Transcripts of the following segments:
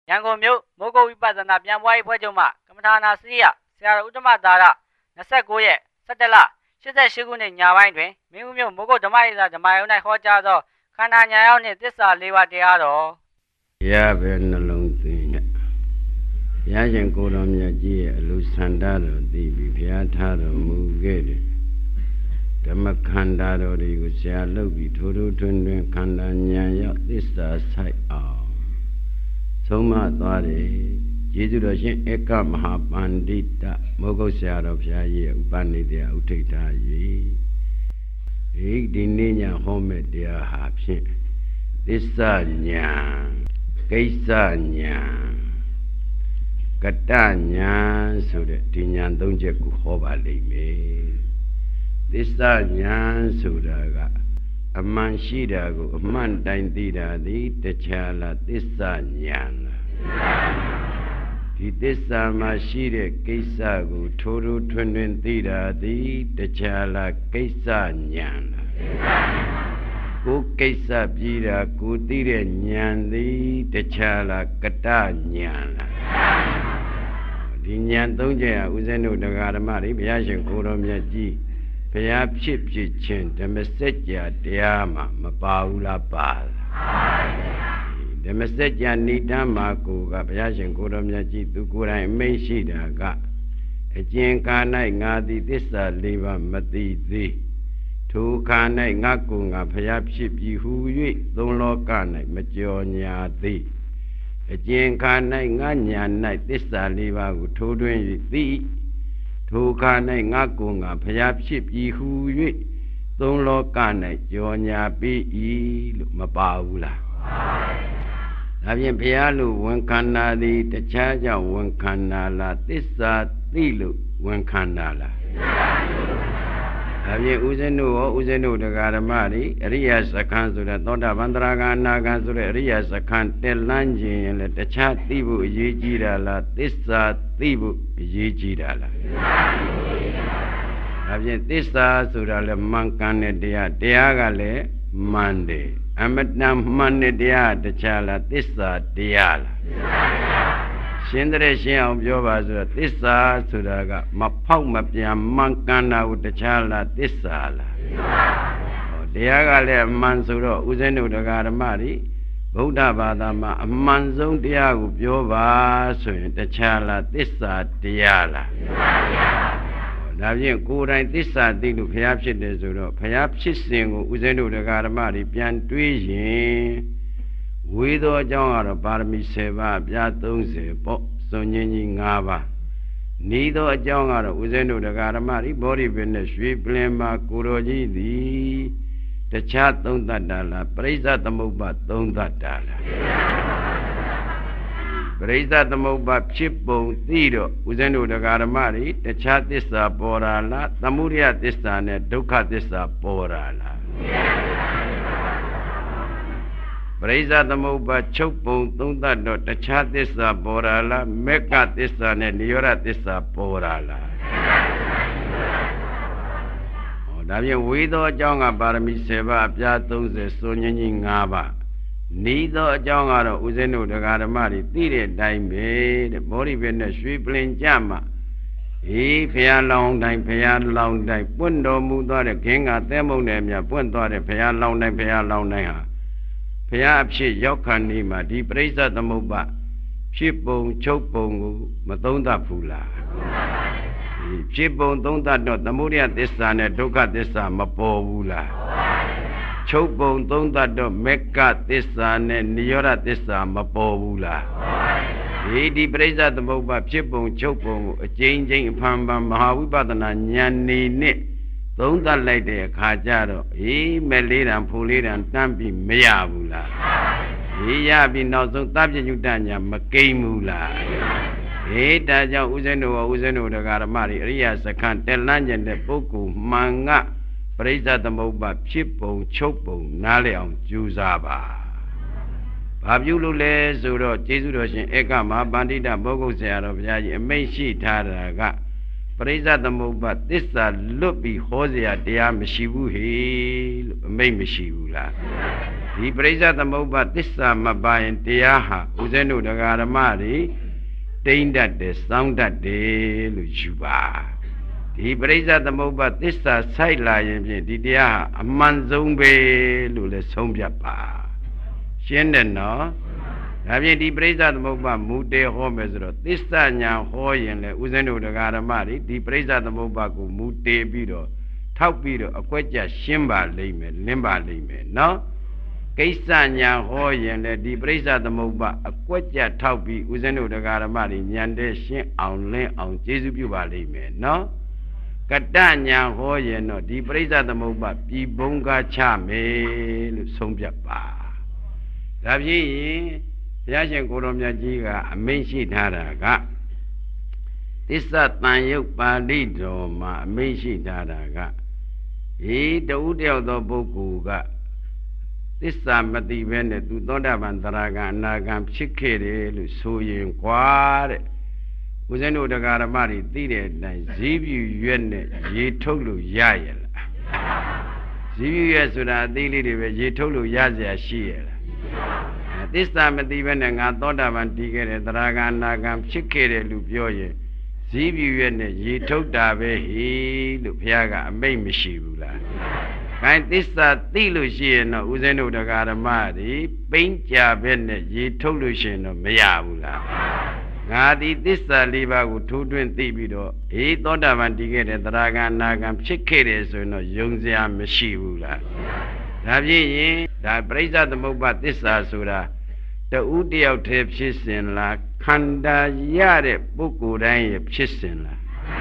ရန်ကုန်မြို့မိုးကုတ်ဝိပဿနာပြန်ပွားရေးဖွဲ့ချုပ်မှကမ္မထာနာစရိယဆရာတော်ဥတ္တမသာရ29ရက်17လ88ခုနှစ်ညပိုင်းတွင်မင်းဦးမြို့မိုးကုတ်ဓမ္မရေးစာဓမ္မယုံ၌ဟောကြားသောခန္ဓာညာရောက်နှင့်သစ္စာ၄ပါးတရားတော်ရပဲနှလုံးသွင်းရဘုရားရှင်ကိုယ်တော်မြတ်ကြီးရဲ့အလိုဆန္ဒတော်သိပြီးဘုရားထားတော်မူခဲ့တဲ့ဓမ္မခန္ဓာတော်တွေကိုဆရာလုပ်ပြီးထိုးထိုးထွင်းထွင်းခန္ဓာညာရောက်သစ္စာဆိုင်အောင်ဆုံးမသွားတယ်ကျေးဇူးတော်ရှင်ဧကမဟာပန္တိတမိုးကုတ်ဆရာတော်ဘုရားကြီးရဲ့ဥပနိဒေယဥထိတ်ထား၍ဒီနေ့ညဟောမဲ့တရားဟာဖြင့်သစ္စာညာကိစ္စညာကတညာဆိုတဲ့ဒီညာ၃ချက်ကိုဟောပါလိမ့်မယ်သစ္စာညာဆိုတာကအမှန်ရှိတာကိုအမှန်တိုင်းသိတာသည်တခြားလားသစ္စာညာလားဒီသစ္စာမှာရှိတဲ့ကိစ္စကိုထိုးထိုးထွင်းထွင်းသိတာသည်တခြားလားကိစ္စညာလားကိုကိစ္စပြီးတာကိုသိတဲ့ဉာဏ်သည်တခြားလားကတဉာဏ်လားဒီဉာဏ်၃ချက်ဟာဦးဇင်းတို့တရားဓမ္မတွေဘုရားရှင်ကိုယ်တော်မြတ်ကြီးဘုရားဖြစ်ဖြစ်ချင်းဓမ္မစကြာတရားမှာမပါဘူးလားပါလားဓမ္မစကြာနိဒမ်းမှာကိုကဘုရားရှင်ကိုယ်တော်မြတ်ကြီးသူကိုယ်တိုင်အမိန့်ရှိတာကအကျဉ်ကာ၌ငါသည်သစ္စာ၄ပါးမသိသေးထိုခါ၌ငါကိုငါဘုရားဖြစ်ပြီးဟူ၍သုံးလောက၌မကြော်ညာသည်အကျဉ်ခါ၌ငါညာ၌သစ္စာ၄ပါးကိုထိုးထွင်း၍သိထိုခါ၌ငါကိုငါဘုရားဖြစ်ပြီးဟူ၍သုံးလောက၌ကြော်ညာပြီး၏လို့မပါဘူးလားဒါဖြင့်ဘုရားလို့ဝန်ခန္ဓာသည်တခြားကြောင့်ဝန်ခန္ဓာလားသစ္စာသိလို့ဝန်ခန္ဓာလားဒါဖြင့်ဦးဇင်းတို့ရောဦးဇင်းတို့တရားဓမ္မတွေအရိယစခန်းဆိုတဲ့သောတာပန်တရာဂအနာဂံဆိုတဲ့အရိယစခန်းတက်လန်းခြင်းရင်လည်းတခြားသိဖို့အရေးကြီးတာလားသစ္စာသိဖို့အရေးကြီးတာလားဒါဖြင့်သစ္စာဆိုတာလည်းမှန်ကန်တဲ့တရားတရားကလည်းမှန်တယ်အမတန်မှန်တဲ့တရားတခြားလားသစ္စာတရားလားရှင်းတဲ့ရှင်းအောင်ပြောပါဆိုတော့သစ္စာဆိုတာကမဖောက်မပြန်မှန်ကန်တာကိုတခြားလားသစ္စာလားတရားကလည်းအမှန်ဆိုတော့ဦးဇင်းတို့တရားဓမ္မတွေဗုဒ္ဓဘာသာမှာအမှန်ဆုံးတရားကိုပြောပါဆိုရင်တခြားလားသစ္စာတရားလားဒါဖြင့်ကိုယ်တိုင်သစ္စာသိလို့ဘုရားဖြစ်တယ်ဆိုတော့ဘုရားဖြစ်စဉ်ကိုဦးဇင်းတို့တရားဓမ္မတွေပြန်တွေးရင်ဝေသောအကြောင်းကတော့ပါရမီ10ပါးပြား30ပေါ့စွန်ញင်းကြီး5ပါးဤသောအကြောင်းကတော့ဦးဇင်းတို့တရားဓမ္မတွေဘောဓိပင်နဲ့ရွှေပလင်မှာကိုတော်ကြီးသည်တခြားသုံးသတ္တလားပရိစ္ဆသမုပ္ပါသုံးသတ္တလားပရိစ္ဆသမုပ္ပါဖြစ်ပုံသိတော့ဦးဇင်းတို့တရားဓမ္မတွေတခြားသစ္စာပေါ်တာလားသမုဒယသစ္စာနဲ့ဒုက္ခသစ္စာပေါ်တာလားပရိစ္ဆသမုပ္ပါချုပ်ပုံသုံးသတ်တော့တခြားသစ္စာပေါ်တာလားမေက္ခသစ္စာနဲ့နိရောဓသစ္စာပေါ်တာလားဒါဖြင့်ဝေသောအကြောင်းကပါရမီ10ပါးအပြား30စွန်ញင်းကြီး5ပါးဤသောအကြောင်းကတော့ဦးဇင်းတို့တရားဓမ္မတွေသိတဲ့အတိုင်းပဲတဲ့ဘောဓိပင်နဲ့ရွှေပလင်ကြမှာဘုရားလောင်းတိုင်းဘုရားလောင်းတိုင်းပွင့်တော်မူသွားတဲ့ခင်ကသဲမုံနဲ့မြတ်ပွင့်သွားတဲ့ဘုရားလောင်းတိုင်းဘုရားလောင်းတိုင်းဟာဘုရားအဖြစ်ရောက်ခါနေမှာဒီပရိစ္ဆသမုပ္ပါဖြစ်ပုံချုပ်ပုံကိုမသုံးသပ်ဘူးလားဖြစ်ပုံသုံးသပ်တော့သမုဒယသစ္စာနဲ့ဒုက္ခသစ္စာမပေါ်ဘူးလားချုပ်ပုံသုံးသတ်တော့မေက္ခသစ္စာနဲ့နိရောဓသစ္စာမပေါ်ဘူးလားဒီပရိစ္ဆသမုပ္ပါဖြစ်ပုံချုပ်ပုံကိုအကျဉ်းချင်းအဖန်ဖန်မဟာဝိပဿနာဉာဏ်နေနဲ့သုံးသတ်လိုက်တဲ့အခါကျတော့မဲ့လေးတံဖူလေးတံတန်းပြီးမရဘူးလားရပြီးနောက်ဆုံးသဗ္ဗညုတညာမကိမ့်ဘူးလားဒါကြောင့်ဦးဇင်းတို့ရောဦးဇင်းတို့တရားဓမ္မတွေအရိယစခန်းတက်လန်းကျင်တဲ့ပုဂ္ဂိုလ်မှန်ကပရိစ္ဆသမုပ္ပါဖြစ်ပုံချုပ်ပုံနားလည်အောင်ကြိုးစားပါဘာပြုလို့လဲဆိုတော့ကျေးဇူးတော်ရှင်ဧကမဟာပန္တိတဘောဂုတ်ဆရာတော်ဘုရားကြီးအမိန့်ရှိထားတာကပရိစ္ဆသမုပ္ပါသစ္စာလွတ်ပြီးဟောစရာတရားမရှိဘူးဟေ့လို့အမိန့်မရှိဘူးလားဒီပရိစ္ဆသမုပ္ပါသစ္စာမပါရင်တရားဟာဦးဇင်းတို့တရားဓမ္မတွေတိမ့်တတ်တယ်စောင်းတတ်တယ်လို့ယူပါဒီပရိစ္ဆသမုပ္ပါသစ္စာဆိုင်လာရင်ဖြင့်ဒီတရားဟာအမှန်ဆုံးပဲလို့လည်းဆုံးဖြတ်ပါရှင်းတယ်နော်ဒါဖြင့်ဒီပရိစ္ဆသမုပ္ပါမူတေဟောမယ်ဆိုတော့သစ္စာညာဟောရင်လည်းဦးဇင်းတို့တရားဓမ္မတွေဒီပရိစ္ဆသမုပ္ပါကိုမူတေပြီးတော့ထောက်ပြီးတော့အကွက်ကြရှင်းပါလိမ့်မယ်လင်းပါလိမ့်မယ်နော်ကိစ္စညာဟောရင်လည်းဒီပရိစ္ဆသမုပ္ပါအကွက်ကြထောက်ပြီးဦးဇင်းတို့တရားဓမ္မတွေဉာဏ်တဲ့ရှင်းအောင်လင်းအောင်ကျေးဇူးပြုပါလိမ့်မယ်နော်ကတ္တညာဟောရင်တော့ဒီပရိစ္ဆသမုပ္ပါပြည်ဘုံကားချမယ်လို့ဆုံးဖြတ်ပါဒါဖြင့်ဘုရားရှင်ကိုယ်တော်မြတ်ကြီးကအမိန့်ရှိထားတာကသစ္စာတန်ယုတ်ပါဠိတော်မှာအမိန့်ရှိထားတာကဤတဦးတယောက်သောပုဂ္ဂိုလ်ကသစ္စာမသိဘဲနဲ့သူသောတာပန်သရဂံအနာဂံဖြစ်ခဲ့တယ်လို့ဆိုရင်ကွာတဲ့ဦးဇင်းတို့တရားဓမ္မတွေသိတဲ့အတိုင်းဇီးပြူရွက်နဲ့ရေထုတ်လို့ရရဲ့လားဇီးပြူရွက်ဆိုတာအသေးလေးတွေပဲရေထုတ်လို့ရเสียရှိရဲ့လားသစ္စာမသိဘဲနဲ့ငါသောတာပန်တည်ခဲ့တယ်သရဂံအနာဂံဖြစ်ခဲ့တယ်လို့ပြောရင်ဇီးပြူရွက်နဲ့ရေထုတ်တာပဲဟိလို့ဘုရားကအမိန့်မရှိဘူးလားခိုင်းသစ္စာသိလို့ရှိရင်တော့ဦးဇင်းတို့တရားဓမ္မတွေပိန်းကြပဲနဲ့ရေထုတ်လို့ရှိရင်တော့မရဘူးလားငါဒီသစ္စာ၄ပါးကိုထိုးထွင်းသိပြီးတော့ဟေးသောတာပန်တည်ခဲ့တဲ့သရဂံအနာဂံဖြစ်ခဲ့တယ်ဆိုရင်တော့ယုံစရာမရှိဘူးလားဒါဖြင့်ရင်ဒါပရိစ္ဆသမုပ္ပါသစ္စာဆိုတာတဦးတယောက်တည်းဖြစ်စဉ်လားခန္ဓာရတဲ့ပုဂ္ဂိုလ်တိုင်းရဲ့ဖြစ်စဉ်လား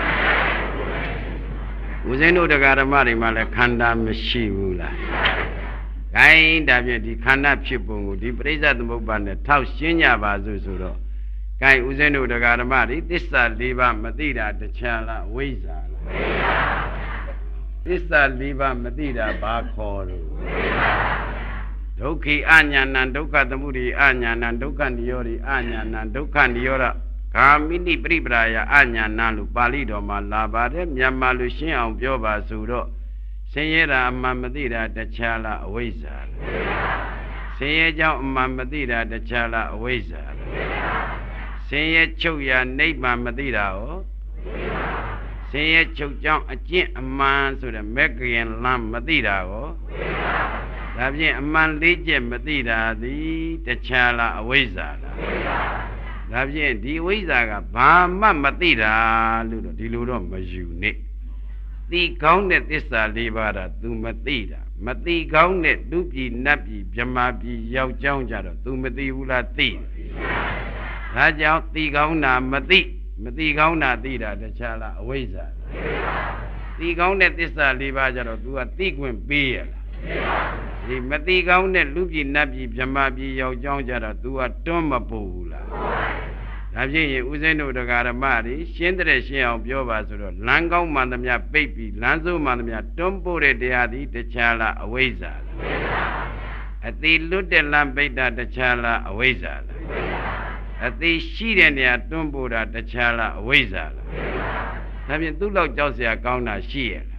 ဦးဇင်းတို့တရားဓမ္မတွေမှာလည်းခန္ဓာမရှိဘူးလားဂိုင်းဒါဖြင့်ဒီခန္ဓာဖြစ်ပုံကိုဒီပရိစ္ဆသမုပ္ပါနဲ့ထောက်ရှင်းကြပါစို့ဆိုတော့ဂိုင်းဦးဇင်းတို့တရားဓမ္မတွေသစ္စာ၄ပါးမသိတာတခြားလားဝိဇ္ဇာလားသစ္စာ၄ပါးမသိတာဘာခေါ်လို့ဒုက္ခိအညာဏံဒုက္ခသမုဒိအညာဏံဒုက္ခនិရောဓိအညာဏံဒုက္ခនិရောဓဂာမိနိပရိပရာယအညာဏလို့ပါဠိတော်မှာလာပါတယ်မြန်မာလူရှင်းအောင်ပြောပါဆိုတော့ဆင်းရဲတာအမှန်မသိတာတခြားလားအဝိဇ္ဇာလားဆင်းရဲကြောင့်အမှန်မသိတာတခြားလားအဝိဇ္ဇာလားဆင်းရဲချုပ်ရာနိဗ္ဗာန်မသိတာဟောဆင်းရဲချုပ်ကြောင့်အကျင့်အမှန်ဆိုတဲ့မဂ္ဂင်လမ်းမသိတာဟောဒါဖြင့်အမှန်လေးချက်မသိတာသည်တခြားလားအဝိဇ္ဇာလားဒါဖြင့်ဒီဝိဇ္ဇာကဘာမှမသိတာလို့တော့ဒီလိုတော့မယူနဲ့သိကောင်းတဲ့သစ္စာ၄ပါးတာ तू မသိတာမသိကောင်းတဲ့လူပြည်နတ်ပြည်ဗြဟ္မာပြည်ယောက်ျောင်းကြတော့ तू မသိဘူးလားသိဒါကြောင့်သိကောင်းတာမသိကောင်းတာသိတာတခြားလားအဝိဇ္ဇာသိကောင်းတဲ့သစ္စာ၄ပါးကြတော့ तू ကသိခွင့်ပေးရလားဒီမသိကောင်းတဲ့လူပြည်နတ်ပြည်ဗြဟ္မာပြည်ယောက်ျောင်းကြတော့ तू ကတွန်းမပို့ဘူးလားဒါဖြင့်ဦးဇင်းတို့တရားဓမ္မတွေရှင်းတဲ့ရှင်းအောင်ပြောပါဆိုတော့လမ်းကောင်းမှန်သမျှပိတ်ပြီးလမ်းဆိုးမှန်သမျှတွန်းပို့တဲ့တရားသည်တခြားလားအဝိဇ္ဇာလားအတိလွတ်တဲ့လမ်းပိတ်တာတခြားလားအဝိဇ္ဇာလားအတိရှိတဲ့နေရာတွန်းပို့တာတခြားလားအဝိဇ္ဇာလားဒါဖြင့်သူ့လောက်ကြောက်เสียကောင်းတာရှိရလား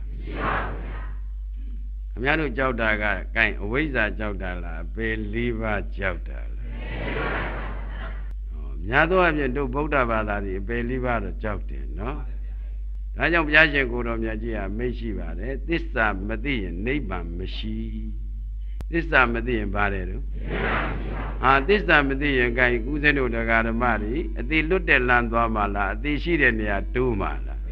ခင်ဗျားတို့ကြောက်တာကကဲအဝိဇ္ဇာကြောက်တာလားအပေ၄ပါးကြောက်တာလားများသောအားဖြင့်တို့ဗုဒ္ဓဘာသာတွေအပေ၄ပါးတော့ကြောက်တယ်နော်ဒါကြောင့်ဘုရားရှင်ကိုယ်တော်မြတ်ကြီးကမိတ်ရှိပါတယ်သစ္စာမသိရင်နိဗ္ဗာန်မရှိသစ္စာမသိရင်ဘာလဲတော့သစ္စာမသိရင်ကဲဦးဇင်းတို့တရားဓမ္မတွေအတိလွတ်တဲ့လမ်းသွားမှလားအတိရှိတဲ့နေရာတိုးမှလားဒါ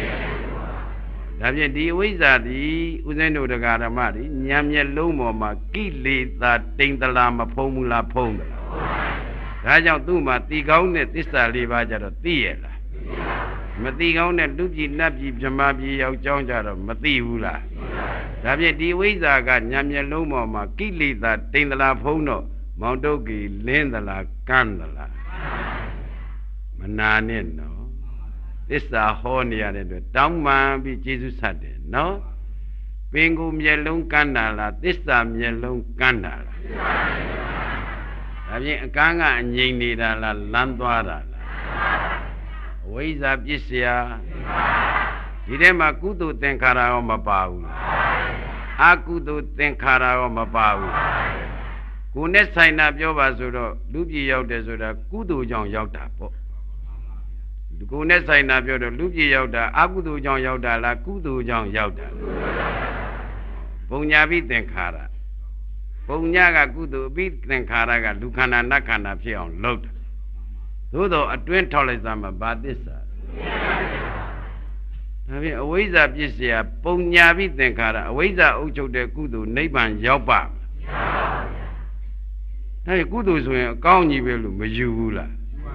ဖြင့်ဒီအဝိဇ္ဇာသည်ဦးဇင်းတို့တရားဓမ္မတွေဉာဏ်မျက်လုံးပေါ်မှာကိလေသာတိမ်တလာမဖုံးဘူးလားဖုံးတယ်ဒါကြောင့်သူ့မှာသိကောင်းတဲ့သစ္စာ၄ပါးကြတော့သိရလားမသိကောင်းတဲ့လူပြည်နတ်ပြည်ဗြဟ္မာပြည်ယောက်ျောင်းကြတော့မသိဘူးလားဒါဖြင့်ဒီဝိဇ္ဇာကဉာဏ်မျက်လုံးပေါ်မှာကိလေသာတိမ်တလာဖုံးတော့မောင်တုတ်ကြီးလင်းသလားကန်းသလားမနာနဲ့နော်သစ္စာဟောနေရတဲ့အတွက်တောင်းပန်ပြီးကျေးဇူးဆက်တယ်နော်ပင်ကိုမျက်လုံးကန်းတာလားသစ္စာမျက်လုံးကန်းတာလားဒါဖြင့်အကန်းကအငြိမ်နေတာလားလမ်းသွားတာလားအဝိဇ္ဇာပစ္စယဒီထဲမှာကုသိုလ်သင်္ခါရရောမပါဘူးလားအကုသိုလ်သင်္ခါရရောမပါဘူးကိုယ်နဲ့ဆိုင်တာပြောပါဆိုတော့လူပြည်ရောက်တယ်ဆိုတာကုသိုလ်ကြောင့်ရောက်တာပေါ့ကိုယ်နဲ့ဆိုင်တာပြောတော့လူပြည်ရောက်တာအကုသိုလ်ကြောင့်ရောက်တာလားကုသိုလ်ကြောင့်ရောက်တာပုံညာပိသင်္ခါရပုံညာကကုသိုလ်အပိသင်္ခါရကလူခန္ဓာနတ်ခန္ဓာဖြစ်အောင်လုပ်တာသို့တော့အတွင်းထောက်လိုက်စမ်းမှာဘာသစ္စာဒါဖြင့်အဝိဇ္ဇာပြစ်เสียပုံညာပိသင်္ခါရအဝိဇ္ဇာအုပ်ချုပ်တဲ့ကုသိုလ်နိဗ္ဗာန်ရောက်ပါမလားဒါကုသိုလ်ဆိုရင်အကောင်းကြီးပဲလို့မယူဘူးလား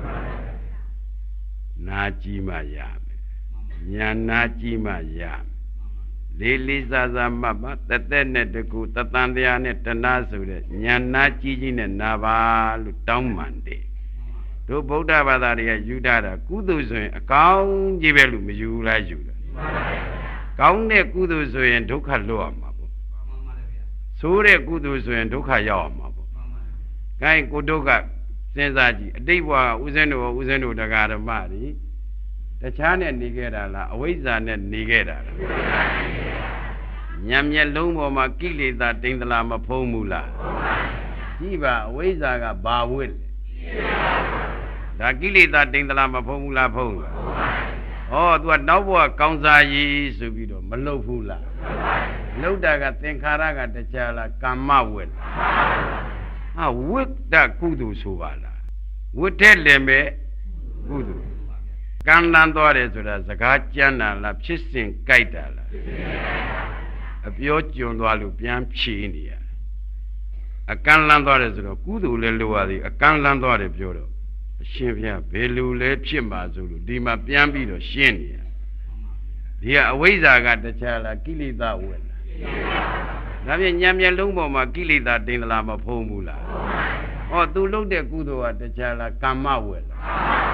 နာကြည့်မှရမယ်ညာနာကြည့်မှရမယ်လေးလေးစားစားမှတ်ပါတသက်နဲ့တကူတသံတရားနဲ့တဏှာဆိုတဲ့ညာနာကြည့်ချင်းနဲ့နာပါလို့တောင်းပန်တယ်တို့ဗုဒ္ဓဘာသာတွေကယူထားတာကုသိုလ်ဆိုရင်အကောင်းကြီးပဲလို့မယူလားယူတာကောင်းတဲ့ကုသိုလ်ဆိုရင်ဒုက္ခလွတ်ရမှာပေါ့ဆိုးတဲ့ကုသိုလ်ဆိုရင်ဒုက္ခရောက်ရမှာပေါ့ဂိုင်းကိုဒုက္ခစဉ်းစားကြည့်အတိတ်ဘဝကဦးဇင်းတို့တရားဓမ္မတွေတခြားနဲ့နေခဲ့တာလားအဝိဇ္ဇာနဲ့နေခဲ့တာလားညံမျက်လုံးပေါ်မှာကိလေသာတိမ်သလားမဖုံးဘူးလားကြည့်ပါအဝိဇ္ဇာကဘာဝိဒါကိလေသာတိမ်သလားမဖုံးဘူးလားဖုံးလားဩ तू ကနောက်ဘဝကောင်းစားရည်ဆိုပြီးတော့မလုပ်ဘူးလားလှုပ်တာကသင်္ခါရကတခြားလားကာမဝိဟာဝိတ္တကုသိုလ်ဆိုပါလားဝိတ္တဲ့လည်းမဲ့ကုသိုလ်ကံလန်းသွားတယ်ဆိုတာစကားကြမ်းတာလားဖြစ်စဉ်ကြိုက်တာလားအပြောကျွံသွားလို့ပြန်ဖြေနေရအကံလန်းသွားတယ်ဆိုတော့ကုသိုလ်လည်းလိုရသည်အကံလန်းသွားတယ်ပြောတော့အရှင်ဘုရားဘယ်လိုလဲဖြစ်မှာဆိုလို့ဒီမှာပြန်ပြီးတော့ရှင်းနေရဒီကအဝိဇ္ဇာကတခြားလားကိလေသာဝယ်လားဒါဖြင့်ညံမျက်လုံးပေါ်မှာကိလေသာတင်သလားမဖုံးဘူးလားဟောသူလုပ်တဲ့ကုသိုလ်ကတခြားလားကာမဝယ်လား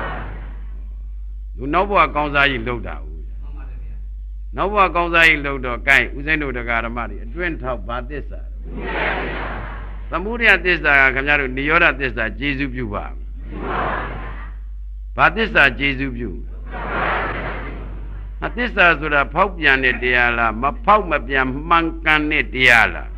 သူနောက်ဘဝကောင်းစားကြီးလုပ်တာဟုတ်နောက်ဘဝကောင်းစားကြီးလုပ်တော့ gain ဦးဇင်းတို့တရားဓမ္မတွေအတွင်းထောက်ဘာသစ္စာသမုဒယသစ္စာကခင်ဗျားတို့နိရောဓသစ္စာကျေစုပြုပါဘာသစ္စာကျေစုပြုအသစ္စာဆိုတာဖောက်ပြန်တဲ့တရားလားမဖောက်မပြန်မှန်ကန်တဲ့တရားလား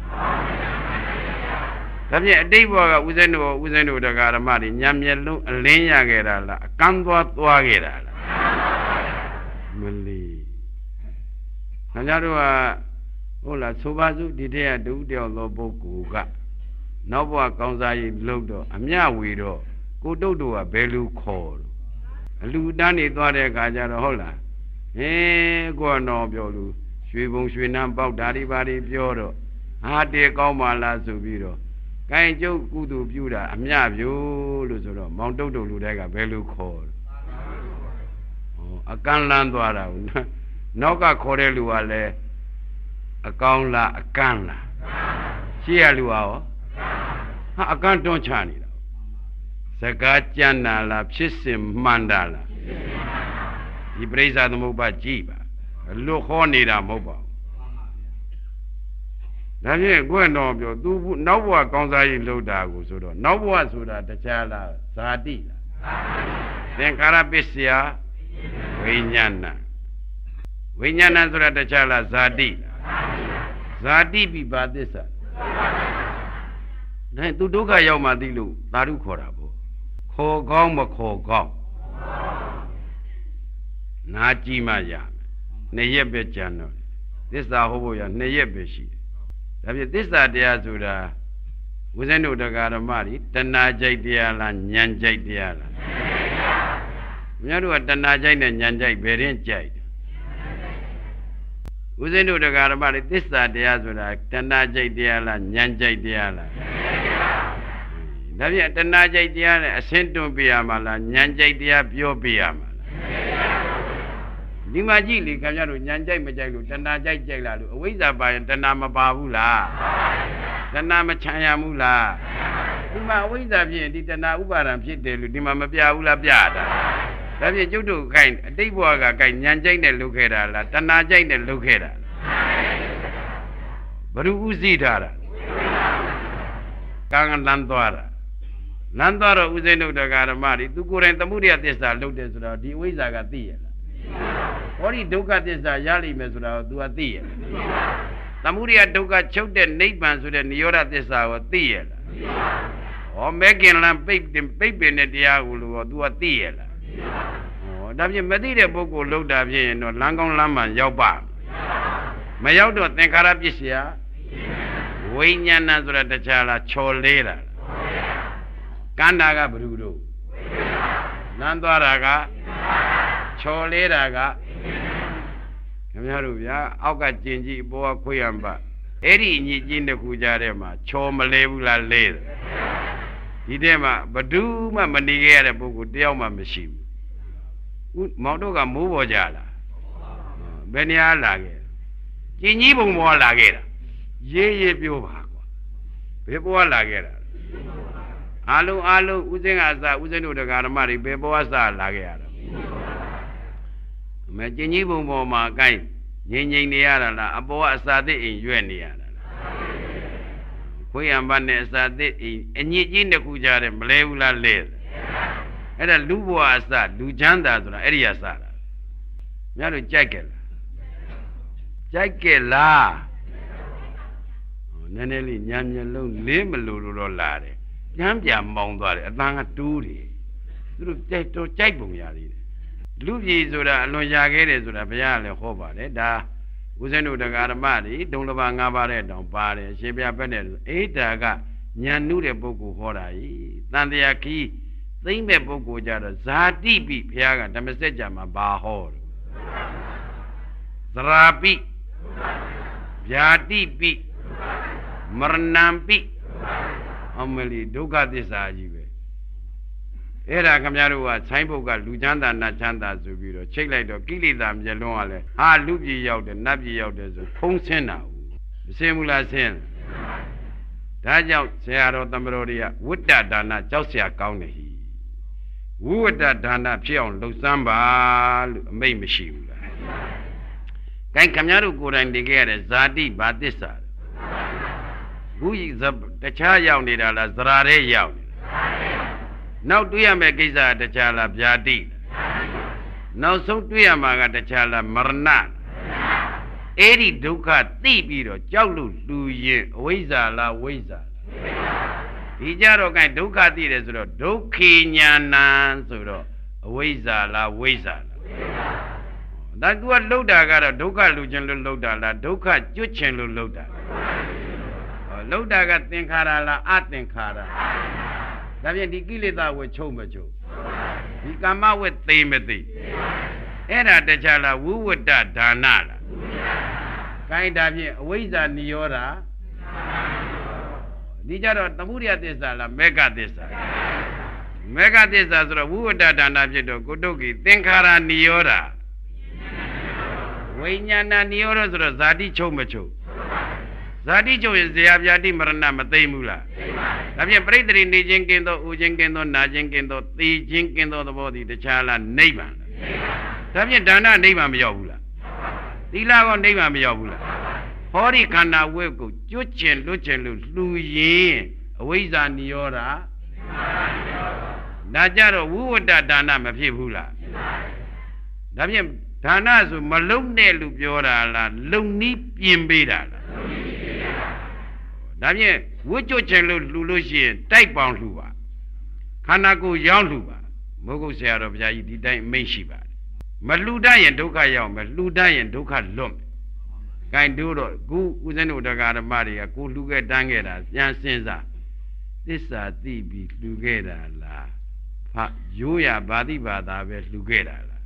ဒါဖြင့်အတိတ်ဘဝကဦးဇင်းတို့တရားဓမ္မတွေညံမျက်လုံးအလင်းရခဲ့တာလားအကန်းသွားခဲ့တာလားမလီခင်ဗျားတို့ကဟုတ်လားဆိုပါစို့ဒီတည်းကဒုတယောက်သောပုဂ္ဂိုလ်ကနောက်ဘဝကောင်းစားရေးလုပ်တော့အမျှဝေတော့ကိုတုတ်တို့ကဘယ်လိုခေါ်လို့အလူတန်းနေသွားတဲ့အခါကျတော့ဟုတ်လားကိုကတော့ပြောလို့ရွှေဘုံရွှေနန်းပေါက်ဓာရီပါရီပြောတော့ဟာတေကောင်းပါလားဆိုပြီးတော့ကိုင်ကျုပ်ကုသိုလ်ပြုတာအမျှပြို့လို့ဆိုတော့မောင်တုတ်လူတွေကဘယ်လိုခေါ်အကန့်လန်းသွားတာဟုတ်နောက်ကခေါ်တဲ့လူကလည်းအကောင်းလားအကန့်လားရှေ့ရလူကရောဟာအကန့်တွန်းချနေတာစကားကြမ်းတာလားဖြစ်စဉ်မှန်တာလားဒီပရိစ္ဆာသမုပ္ပါကြည့်ပါလွတ်ခေါ်နေတာမဟုတ်ပါဘူးဒါဖြင့်ကိုယ်တော်ပြောသူနောက်ဘဝကောင်းစားရေးလုပ်တာကိုဆိုတော့နောက်ဘဝဆိုတာတခြားလားဇာတိလားသင်္ခါရပစ္စယဝိညာဏဆိုတာတခြားလားဇာတိဇာတိပိပါသစ္စာဒါသူဒုက္ခရောက်မှသိလို့သာဓုခေါ်တာပေါ့ခေါ်ကောင်းမခေါ်ကောင်းနာကြည့်မှရမယ်2ရက်ပဲကြံတော့သစ္စာဟောဖို့ရ2ရက်ပဲရှိတယ်ဒါဖြင့်သစ္စာတရားဆိုတာဦးဇင်းတို့တရားဓမ္မတွေတဏှာကြိုက်တရားလားဉာဏ်ကြိုက်တရားလားမြတ်တို့ကတဏှာကြိုက်နဲ့ဉာဏ်ကြိုက်ဘယ်ရင်ကြိုက်ဦးဇင်းတို့တရားဓမ္မတွေသစ္စာတရားဆိုတာတဏှာကြိုက်တရားလားဉာဏ်ကြိုက်တရားလားဒါဖြင့်တဏှာကြိုက်တရားနဲ့အရှင်းတွန်းပြရမှာလားဉာဏ်ကြိုက်တရားပြောပြရမှာလားဒီမှာကြည့်လေခင်ဗျားတို့ဉာဏ်ကြိုက်မကြိုက်လို့တဏှာကြိုက်လားလို့အဝိဇ္ဇာပါရင်တဏှာမပါဘူးလားတဏှာမချမ်းရဘူးလားဒီမှာအဝိဇ္ဇာဖြစ်ရင်ဒီတဏှာဥပါဒံဖြစ်တယ်လို့ဒီမှာမပြဘူးလားပြတာဒါဖြင့်ကျုပ်တို့ခိုင်းအတိတ်ဘဝကခိုင်းဉာဏ်ကြိုက်နဲ့လုပ်ခဲ့တာလားတဏှာကြိုက်နဲ့လုပ်ခဲ့တာဘယ်သူဥသိထားတာကံလန်းသွားတာလန်းသွားတော့ဥစဉ်တို့တရားဓမ္မတွေသူကိုယ်တိုင်သမုဒယသစ္စာလုပ်တယ်ဆိုတော့ဒီအဝိဇ္ဇာကသိရလားဟောဒီဒုက္ခသစ္စာရလိမ့်မယ်ဆိုတော့ तू ကသိရလားသမုဒယဒုက္ခချုပ်တဲ့နိဗ္ဗာန်ဆိုတဲ့နိရောဓသစ္စာကိုသိရလားဩမဲခင်လမ်းပိတ်ပင်တဲ့တရားကိုလို့ तू ကသိရလားဩဒါဖြင့်မသိတဲ့ပုဂ္ဂိုလ်လောက်တာဖြစ်ရင်တော့လမ်းကောင်းလမ်းမှန်ရောက်ပါမရောက်တော့သင်္ခါရပစ္စယဝိညာဏဆိုတာတခြားလားချော်လေးတာကန္တာကဘ누구တို့လမ်းသွားတာကချော်လေးတာကခင်ဗျားတို့ဗျာအောက်ကကျင်ကြည့်ဘောကခွေးရံပါအဲ့ဒီအညစ်အကြေးတစ်ခုကြားထဲမှာချော်မလဲဘူးလားလဲတယ်ဒီထဲမှာဘယ်သူမှမနေခဲ့ရတဲ့ပုဂ္ဂိုလ်တယောက်မှမရှိဘူးမောင်တို့ကမိုးပေါ်ကြလားဘယ်နေရာလာခဲ့ကျင်ကြီးဘုံပေါ်လာခဲ့တာရေးပြောပါကွာဘယ်ပေါ်လာခဲ့တာအားလုံးဥစဉ်ကအစဥစဉ်တို့တရားဓမ္မတွေဘယ်ပေါ်အစလာခဲ့ရတာမကျင်ကြီးဘုံပေါ်မှာအကိုင်းငြိမ်နေရတာလားအပေါ်ကအစာသစ်အိမ်ရွက်နေရတာလားခွေးရံပါနဲ့အစာသစ်အိမ်အညစ်အကြေးတစ်ခုကြားတယ်မလဲဘူးလားလဲအဲ့ဒါလူဘဝအစလူချမ်းသာဆိုတာအဲ့ဒီအစတာများတို့ကြိုက်ကြလားနည်းနည်းလေးညံမျက်လုံးလေးမလို့တော့လာတယ်ကျမ်းပြမောင်းသွားတယ်အတန်းကတူးတယ်သူတို့ကြိုက်ပုံရသေးတယ်လူပြည်ဆိုတာအလွန်ရာခဲ့တယ်ဆိုတာဘုရားလည်းဟောပါတယ်ဒါဦးဇင်းတို့တရားဓမ္မတွေဒုံလပါ၅ပါးတဲ့တောင်ပါတယ်အရှင်ဘုရားဘက်နဲ့အေးဒါကညံနုတဲ့ပုဂ္ဂိုလ်ဟောတာကြီးတန်တရားခီးသိမ့်မဲ့ပုဂ္ဂိုလ်ကြတော့ဇာတိပိဘုရားကဓမ္မစကြာမှာဘာဟောတယ်သရာပိဗျာတိပိမရဏံပိအမလီဒုက္ခသစ္စာကြီးပဲအဲ့ဒါခင်ဗျားတို့ကဆိုင်းဘုတ်ကလူချမ်းသာနတ်ချမ်းသာဆိုပြီးတော့ချိတ်လိုက်တော့ကိလေသာမျက်လုံးကလည်းဟာလူပြည်ရောက်တယ်နတ်ပြည်ရောက်တယ်ဆိုဖုံးဆင်းတာဘူးမဆင်းဘူးလားဆင်းဒါကြောင့်ဆရာတော်သမတော်တွေကဝိတ္တဒါနကြောက်เสียကောင်းတယ်ဟိဝိဝတ္တဒါနဖြစ်အောင်လှုပ်စမ်းပါလို့အမိန့်မရှိဘူးလားကိုင်းခင်ဗျားတို့ကိုယ်တိုင်နေခဲ့ရတဲ့ဇာတိဘာသစ္စာဘူးတခြားရောက်နေတာလားဇရာတဲ့ရောက်နောက်တွေ့ရမယ့်ကိစ္စကတခြားလားဗျာတိနောက်ဆုံးတွေ့ရမှာကတခြားလားမရဏအဲ့ဒီဒုက္ခသိပြီးတော့ကြောက်လို့လူရင်အဝိဇ္ဇာလားဝိဇ္ဇာဒီကြတော့ကဲဒုက္ခသိတယ်ဆိုတော့ဒုက္ခိညာဏဆိုတော့အဝိဇ္ဇာလားဝိဇ္ဇာလားဒါသူကလှုပ်တာကတော့ဒုက္ခလူချင်းလို့လှုပ်တာလားဒုက္ခကျွတ်ချင်လို့လှုပ်တာလှုပ်တာကသင်္ခါရလားအသင်္ခါရဒါဖြင့်ဒီကိလေသာဝေချုပ်မချုပ်ဒီကာမဝေသိမသိအဲ့ဒါတခြားလားဝိဝတ္တဒါနလားကိုင်းဒါဖြင့်အဝိဇ္ဇာနိရောဓဒီကြတော့သမုဒယသစ္စာလားမေဃသစ္စာမေဃသစ္စာဆိုတော့ဝိဝတ္တဒါနဖြစ်တော့ကုတုကိသင်္ခါရနိရောဓဝိညာဏနိရောဓဆိုတော့ဇာတိချုပ်မချုပ်ဇာတိချုပ်ရင်ဇေယဗျာတိမရဏမသိမ့်ဘူးလားဒါဖြင့်ပြိတ္တိနေခြင်းကင်းသောဥခြင်းကင်းသောနာခြင်းကင်းသောသိခြင်းကင်းသောသဘောသည်တခြားလားနိဗ္ဗာန်လားဒါဖြင့်ဒါနနိဗ္ဗာန်မရောက်ဘူးလားသီလကောနိဗ္ဗာန်မရောက်ဘူးလားဟောဒီခန္ဓာဝိကိုကျွတ်ကျင်လွတ်ကျင်လို့လှူရင်အဝိဇ္ဇာနိရောဓဒါကြတော့ဝိဝတ္တဒါနမဖြစ်ဘူးလားဒါဖြင့်ဒါနဆိုမလုံနဲ့လို့ပြောတာလားလုံနီးပြင်ပေးတာလားဒါဖြင့်ဝိကျွတ်ချင်လို့လှူလို့ရှိရင်တိုက်ပေါင်လှူပါခန္ဓာကိုယ်ရောင်းလှူပါမိုးကုတ်ဆရာတော်ဘုရားကြီးဒီတိုင်းအမိန့်ရှိပါတယ်မလှူတတ်ရင်ဒုက္ခရောက်မယ်လှူတတ်ရင်ဒုက္ခလွတ်မယ်ဂိုင်းတို့တော့ခုဦးဇင်းတို့တရားဓမ္မတွေကကိုလှူခဲ့တန်းခဲ့တာပြန်စဉ်းစားသစ္စာသိပြီးလှူခဲ့တာလားဖရိုးရဘာတိဘာသာပဲလှူခဲ့တာလား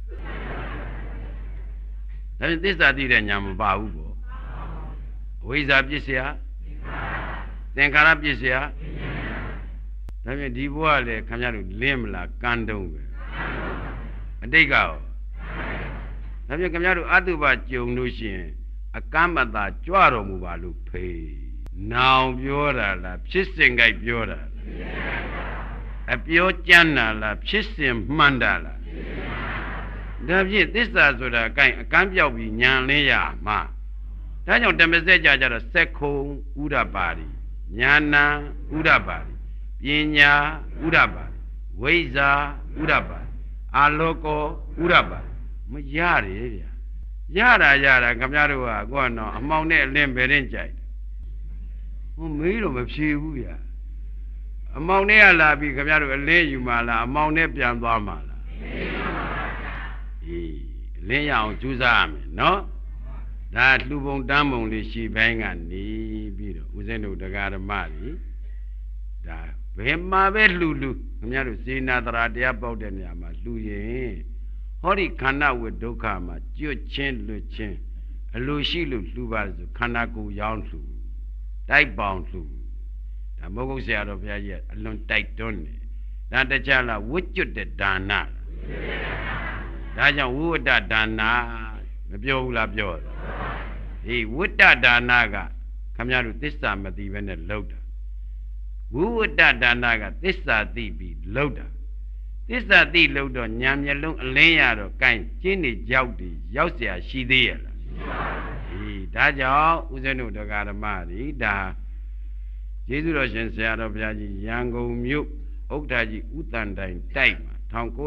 ဒါဖြင့်သစ္စာသိတဲ့ညာမပါဘူးပေါ့အဝိဇ္ဇာပစ္စယသင်္ခါရပစ္စယဒါဖြင့်ဒီဘဝလည်းခင်ဗျားတို့လင်းမလားကန်းတုံးပဲအတိတ်ကရောဒါဖြင့်ခင်ဗျားတို့အတုပကြုံလို့ရှိရင်အကမ္မတာကြွတော်မူပါလို့ဖေးနောင်ပြောတာလားဖြစ်စဉ်ကြိုက်ပြောတာအပြောကြမ်းတာလားဖြစ်စဉ်မှန်တာလားဒါဖြင့်သစ္စာဆိုတာအကန့်ပြောက်ပြီးညာလင်းရမှာဒါကြောင့်ဓမ္မစကြာကြတော့စက်ခုံဥဒ္ဓပါရီညာဏဥဒ္ဓပါရီပညာဥဒ္ဓပါရီဝိဇ္ဇာဥဒ္ဓပါရီအာလောကောဥဒ္ဓပါရီမရတယ်ဗျာရတာခင်ဗျားတို့ကကိုကတော့အမှောင်နဲ့အလင်းပဲရင်ကြိုက်ဟိုမေးတော့မဖြေဘူးဗျာအမောင်နဲ့ကလာပြီးခင်ဗျားတို့အလင်းယူမှလားအမောင်နဲ့ပြန်သွားမှလားအေးအလင်းရအောင်ကြိုးစားရမယ်နော်ဒါလှူပုံတန်းပုံလေးရှီပိုင်းကနေပြီးတော့ဦးဇင်းတို့တရားဓမ္မတွေဒါဘယ်မှာပဲလှူခင်ဗျားတို့စေနာတရာတရားပေါက်တဲ့နေရာမှာလှူရင်ဟောဒီခန္ဓာဝိဒုက္ခမှာကျွတ်ချင်းလွတ်ချင်းအလိုရှိလို့လှူပါဆိုခန္ဓာကိုယ်ရောင်းလှူတိုက်ပေါင်လှူဒါမဟုတ်ဆရာတော်ဘုရားကြီးအလွန်တိုက်တွန်းတယ်ဒါတခြားလားဝိကျွတ်တဲ့ဒါနဒါကြောင့်ဝိဝတ္တဒါနမပြောဘူးလားပြောတယ်ဟေးဝိတ္တဒါနကခင်ဗျားတို့သစ္စာမသိဘဲနဲ့လှုပ်တာဝိဝတ္တဒါနကသစ္စာသိပြီးလှုပ်တာသစ္စာသိလှုပ်တော့ညာမျက်လုံးအလင်းရတော့ကိုင်းကျင်းနေကြောက်တယ်ရောက်เสียရှိသေးရဲ့လားဟေးဒါကြောင့်ဦးဇင်းတို့တရားဓမ္မတွေဒါကျေးဇူးတော်ရှင်ဆရာတော်ဘုရားကြီးရန်ကုန်မြို့ဥက္ကဋ္ဌကြီးဦးတန်တိုင်တိုက်မှာ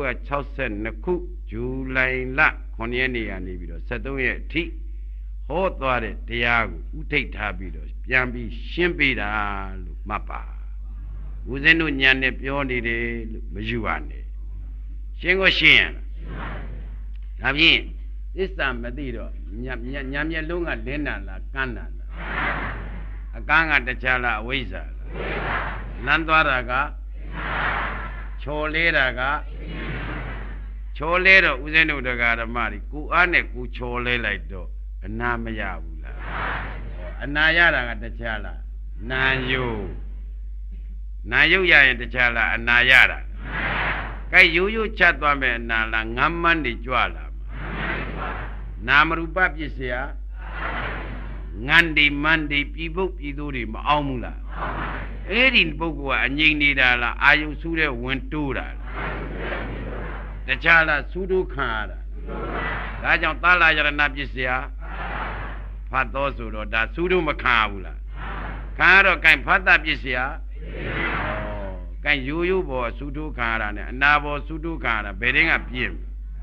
1962ခုဇူလိုင်လ9ရက်နေ့ကနေပြီးတော့73ရက်အထိဟောသွားတဲ့တရားကိုဥထိတ်ထားပြီးတော့ပြန်ပြီးရှင်းပေးတာလို့မှတ်ပါဦးဇင်းတို့ညာနဲ့ပြောနေတယ်လို့မယူပါနဲ့ရှင်းကိုရှင်းရလားဒါဖြင့်သစ္စာမသိတော့ညာမျက်လုံးကလင်းတာလားကန်းတာလားအကန်းကတခြားလားအဝိဇ္ဇာလားလမ်းသွားတာကချော်လေးတာကချော်လဲတော့ဦးဇင်းတို့တရားဓမ္မတွေကိုအားနဲ့ကိုချော်လဲလိုက်တော့အနာမရဘူးလားအနာရတာကတခြားလားနာယုရရင်တခြားလားအနာရတာကဲရိုးရိုးချသွားမယ်အနာလားငမ်းမန်းနေကြွလာမှာနာမရူပပစ္စယငန္ဒီမန္ဒီပြည်ပုတ်ပြည်သူတွေမအောင်ဘူးလားအဲ့ဒီပုဂ္ဂိုလ်ကအငြိမ့်နေတာလားအာယုဆူးတဲ့ဝင်တိုးတာလားတခြားလားသုဒုခံရတာဒါကြောင့်သာလယရဏပစ္စယဖတ်တော်ဆိုတော့ဒါသုဒုမခံရဘူးလားခံရတော့ကင်ဖတ်တပစ္စယကင်ရိုးရိုးပေါ်သုဒုခံရတာနဲ့အနာပေါ်သုဒုခံရတာဘယ်တင်းကပြည့်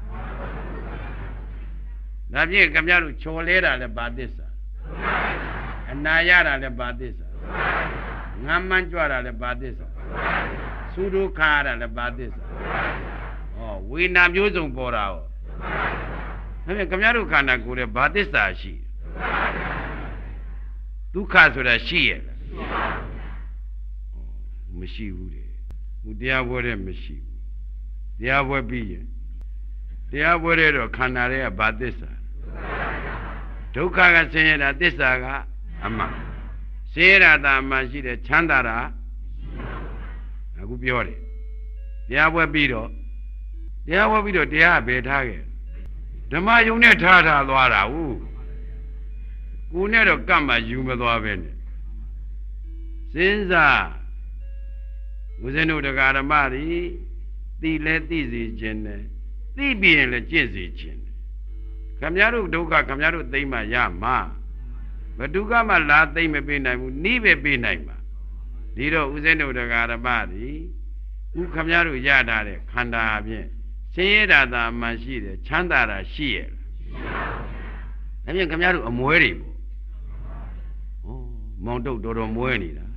ဒါဖြင့်ခင်ဗျားတို့ချော်လဲတာလည်းဘာသစ္စာအနာရတာလည်းဘာသစ္စာငမ်းမှန်းကြွတာလည်းဘာသစ္စာသုဒုခံရတာလည်းဘာသစ္စာဝေနာမျိုးစုံပေါ်တာဟောဒါဖြင့်ခင်ဗျားတို့ခန္ဓာကိုယ်ရဲ့ဘာသစ္စာရှိဒုက္ခဆိုတာရှိရဲ့လားမရှိဘူးတဲ့ဟိုတရားပွဲတဲ့မရှိဘူးတရားပွဲပြီးရင်တရားပွဲတဲ့တော့ခန္ဓာရဲ့ဘာသစ္စာဒုက္ခကဆင်းရဲတာသစ္စာကအမှန်ဆင်းရဲတာအမှန်ရှိတယ်ချမ်းသာတာအခုပြောတယ်တရားပွဲပြီးတော့တရားဘယ်ထားခဲ့ဓမ္မယုံနဲ့ထားသွားတာဟုတ်ကိုနဲ့တော့ကပ်မှယူမသွားပဲနဲ့စဉ်းစားဦးဇင်းတို့တရားဓမ္မတွေသိလဲသိစေခြင်းနဲ့သိပြီးရင်လည်းကျင့်စေခြင်းခမည်းတော်ဒုက္ခခမည်းတော်သိမ့်မှရမှာဘဒုက္ခမှလာသိမ့်မပေးနိုင်ဘူးနိပဲပေးနိုင်မှာဒီတော့ဦးဇင်းတို့တရားဓမ္မတွေဦးခမည်းတော်ရတာတဲ့ခန္ဓာအပြင်ဆင်းရဲတာသာမှရှိတယ်ချမ်းသာတာရှိရဲ့လားဒါဖြင့်ခင်ဗျားတို့အမွဲတွေပေါ့မောင်တုတ်တော်မွဲနေတာ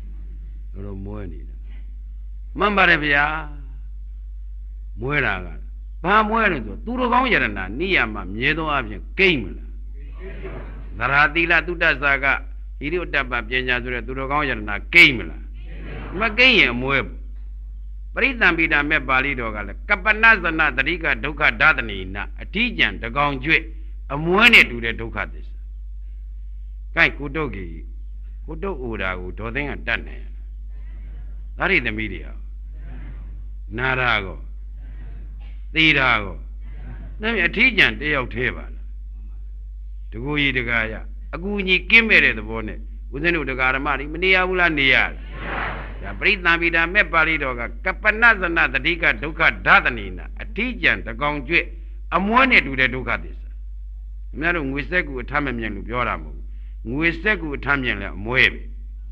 မှန်ပါတယ်ဗျာမွဲတာကဘာမွဲလဲဆိုသူတော်ကောင်းယရဏနိယမမြဲသောအပြင်ကိမ့်မလားသရတိလတုတ္တဇာကဟိရိဥတ္တပပညာဆိုတဲ့သူတော်ကောင်းယရဏကိမ့်မလားမကိမ့်ရင်အမွဲပေါ့ပရိသံပိတာမဲ့ပါဠိတော်ကလည်းကပ္ပနဇနတရိကဒုက္ခဒသနေနအဋ္ဌိကြံတကောင်ကျွဲ့အမွဲနဲ့တူတဲ့ဒုက္ခသစ္စာ။ကိုက်ကိုတုတ်ကြီးကိုတုတ်အိုတာကိုဒေါ်သိန်းကတတ်နေရ။ဒါရိသမီးတွေဟာနာရာကောသေတာကောဒါမြအဋ္ဌိကြံတယောက်သေးပါလား။တကူကြီးတကားရအကူကြီးကင်းမဲ့တဲ့သဘောနဲ့ဦးဇင်းတို့တရားဓမ္မတွေမနေရဘူးလားနေရလား။ပရိသံပိတာမဲ့ပါဠိတော်ကကပ္ပနဇနတတိကဒုက္ခဒသနေနအဋ္ဌိကြံတကောင်ကျွဲ့အမွှဲနဲ့တူတဲ့ဒုက္ခသစ္စာခင်ဗျားတို့ငွေစက်ကူအထမမြင်လို့ပြောတာမဟုတ်ဘူးငွေစက်ကူအထမြင်လဲအမွှဲပဲ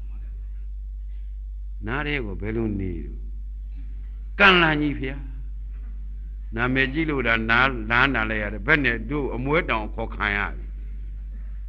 နားရဲကိုဘယ်လိုနေလို့ကန့်လန့်ကြီးဖျားနာမည်ကြည့်လို့ဒါနားနာလဲရတယ်ဘယ်နဲ့တို့အမွှဲတောင်ခေါ်ခံရ